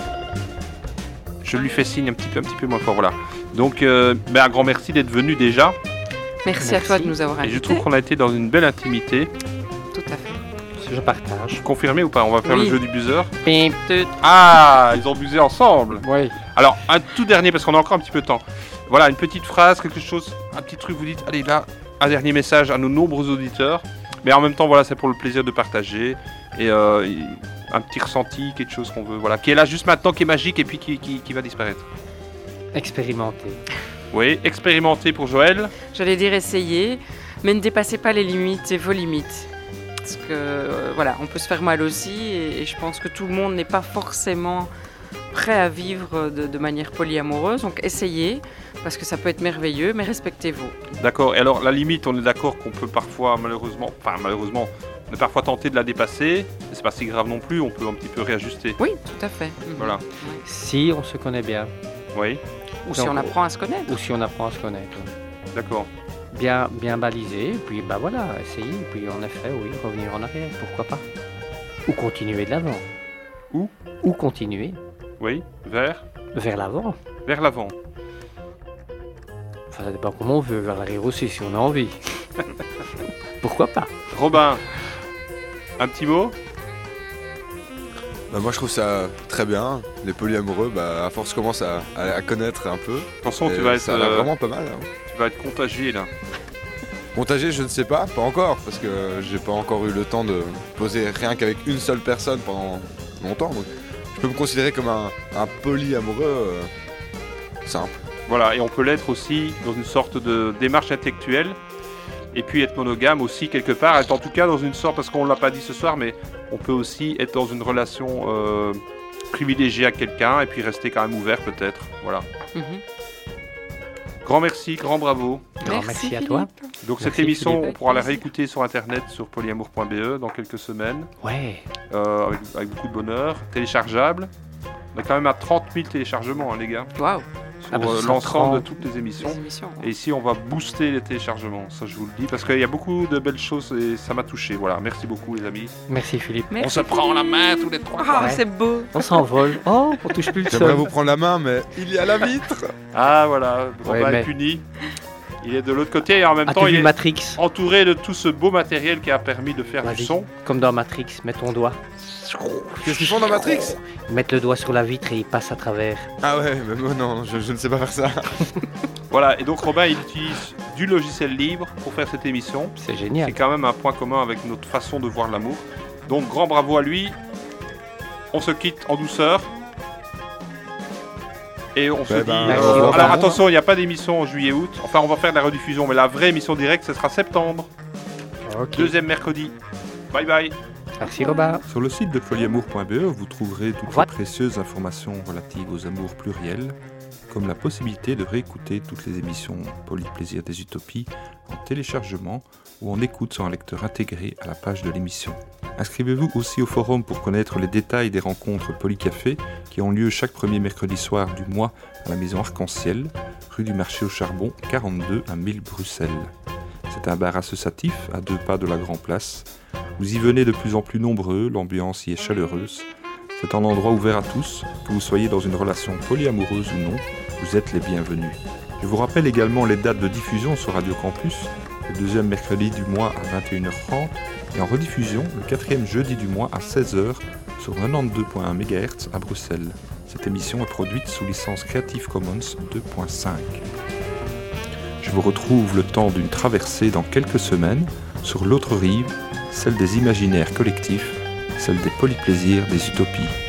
je lui fais signe un petit peu, un petit peu moins fort. Voilà. Donc, euh, ben, un grand merci d'être venu déjà. Merci, à toi de nous avoir Et invités. je trouve qu'on a été dans une belle intimité. Tout à fait. Je partage. Confirmé ou pas? On va faire Oui. le jeu du buzzer. Pim. Ah, ils ont buzzé ensemble. Oui. Alors, un tout dernier, parce qu'on a encore un petit peu de temps. Voilà, une petite phrase, quelque chose, un petit truc, vous dites, allez là, un dernier message à nos nombreux auditeurs. Mais en même temps, voilà, c'est pour le plaisir de partager. Et euh, un petit ressenti, quelque chose qu'on veut, voilà, qui est là juste maintenant, qui est magique et puis qui, qui, qui va disparaître. Expérimenter. Oui, expérimenter pour Joël. J'allais dire essayer, mais ne dépassez pas les limites et vos limites. Parce que euh, voilà, on peut se faire mal aussi et, et je pense que tout le monde n'est pas forcément prêt à vivre de, de manière polyamoureuse. Donc essayez, parce que ça peut être merveilleux, mais respectez-vous. D'accord, et alors la limite, on est d'accord qu'on peut parfois, malheureusement, enfin malheureusement, on est parfois tenté de la dépasser, mais c'est pas si grave non plus, on peut un petit peu réajuster. Oui, tout à fait. Mhm. Voilà. Ouais. Si on se connaît bien. Oui, Ou si Donc, on apprend à se connaître. Ou si on apprend à se connaître. d'accord. Bien, bien balisé, et puis bah voilà, essayer, et puis en effet, oui, revenir en arrière, pourquoi pas. Ou continuer de l'avant. Où Ou continuer Oui, vers, vers l'avant. vers l'avant. Enfin, ça dépend comment on veut, vers l'arrière aussi, si on a envie. Pourquoi pas. Robin, un petit mot? Bah, moi je trouve ça très bien. Les polyamoureux, bah, à force je commence à, à, à connaître un peu. Attention, Et tu vas être, ça a l'air euh, vraiment pas mal. Hein. tu vas être contagié là. Contagié, je ne sais pas, pas encore, parce que j'ai pas encore eu le temps de poser rien qu'avec une seule personne pendant longtemps. Donc je peux me considérer comme un, un polyamoureux euh, simple. Voilà, et on peut l'être aussi dans une sorte de démarche intellectuelle, et puis être monogame aussi quelque part, être en tout cas dans une sorte, parce qu'on ne l'a pas dit ce soir, mais on peut aussi être dans une relation euh, privilégiée à quelqu'un, et puis rester quand même ouvert peut-être, voilà. Mhm. Grand merci, grand bravo. Grand merci à toi. Donc cette Merci, émission, Philippe. on pourra la réécouter sur internet, sur polyamour point b e dans quelques semaines, Ouais. euh, avec, avec beaucoup de bonheur, téléchargeable. On est quand même à trente mille téléchargements, hein, les gars, Waouh, sur Ah bah, euh, ça l'ensemble de prend- toutes les émissions. les émissions. Et ici, on va booster les téléchargements, ça je vous le dis, parce qu'il y a beaucoup de belles choses et ça m'a touché. Voilà, merci beaucoup les amis. Merci Philippe. Merci, on se prend la main tous les trois. Ah, Ouais. c'est beau. On s'envole. Oh, on touche plus le J'aimerais sol. vous prendre la main, mais il y a la vitre. Ah voilà, Robin Ouais, mais- est puni. Il est de l'autre côté et en même As-tu temps il vu est Matrix? entouré de tout ce beau matériel qui a permis de faire Vas-y. du son. Comme dans Matrix, mets ton doigt. Qu'est-ce qu'ils font dans Matrix? Mettre le doigt sur la vitre et il passe à travers. Ah ouais, mais moi non, je, je ne sais pas faire ça. Voilà, et donc Robin il utilise du logiciel libre pour faire cette émission. C'est génial. C'est quand même un point commun avec notre façon de voir l'amour. Donc grand bravo à lui. On se quitte en douceur. Et on se Ouais, dit... ben, euh, euh, alors bah, attention, il n'y a pas d'émission en juillet-août. Enfin, on va faire de la rediffusion, mais la vraie émission directe, ce sera septembre. Ok. Deuxième mercredi. Bye bye. Merci Robert. Sur le site de polyamour point b e, vous trouverez toutes Voilà. les précieuses informations relatives aux amours pluriels, comme la possibilité de réécouter toutes les émissions Polyplaisir des Utopies en téléchargement ou en écoute sur un lecteur intégré à la page de l'émission. Inscrivez-vous aussi au forum pour connaître les détails des rencontres Polycafé qui ont lieu chaque premier mercredi soir du mois à la maison Arc-en-Ciel, rue du Marché au Charbon, quarante-deux à mille Bruxelles. C'est un bar associatif à deux pas de la Grand Place. Vous y venez de plus en plus nombreux, l'ambiance y est chaleureuse. C'est un endroit ouvert à tous, que vous soyez dans une relation polyamoureuse ou non, vous êtes les bienvenus. Je vous rappelle également les dates de diffusion sur Radio Campus, le deuxième mercredi du mois à vingt et une heures trente et en rediffusion le quatrième jeudi du mois à seize heures sur quatre-vingt-douze virgule un mégahertz à Bruxelles. Cette émission est produite sous licence Creative Commons deux point cinq. Je vous retrouve le temps d'une traversée dans quelques semaines sur l'autre rive, celle des imaginaires collectifs, celle des polyplaisirs des utopies.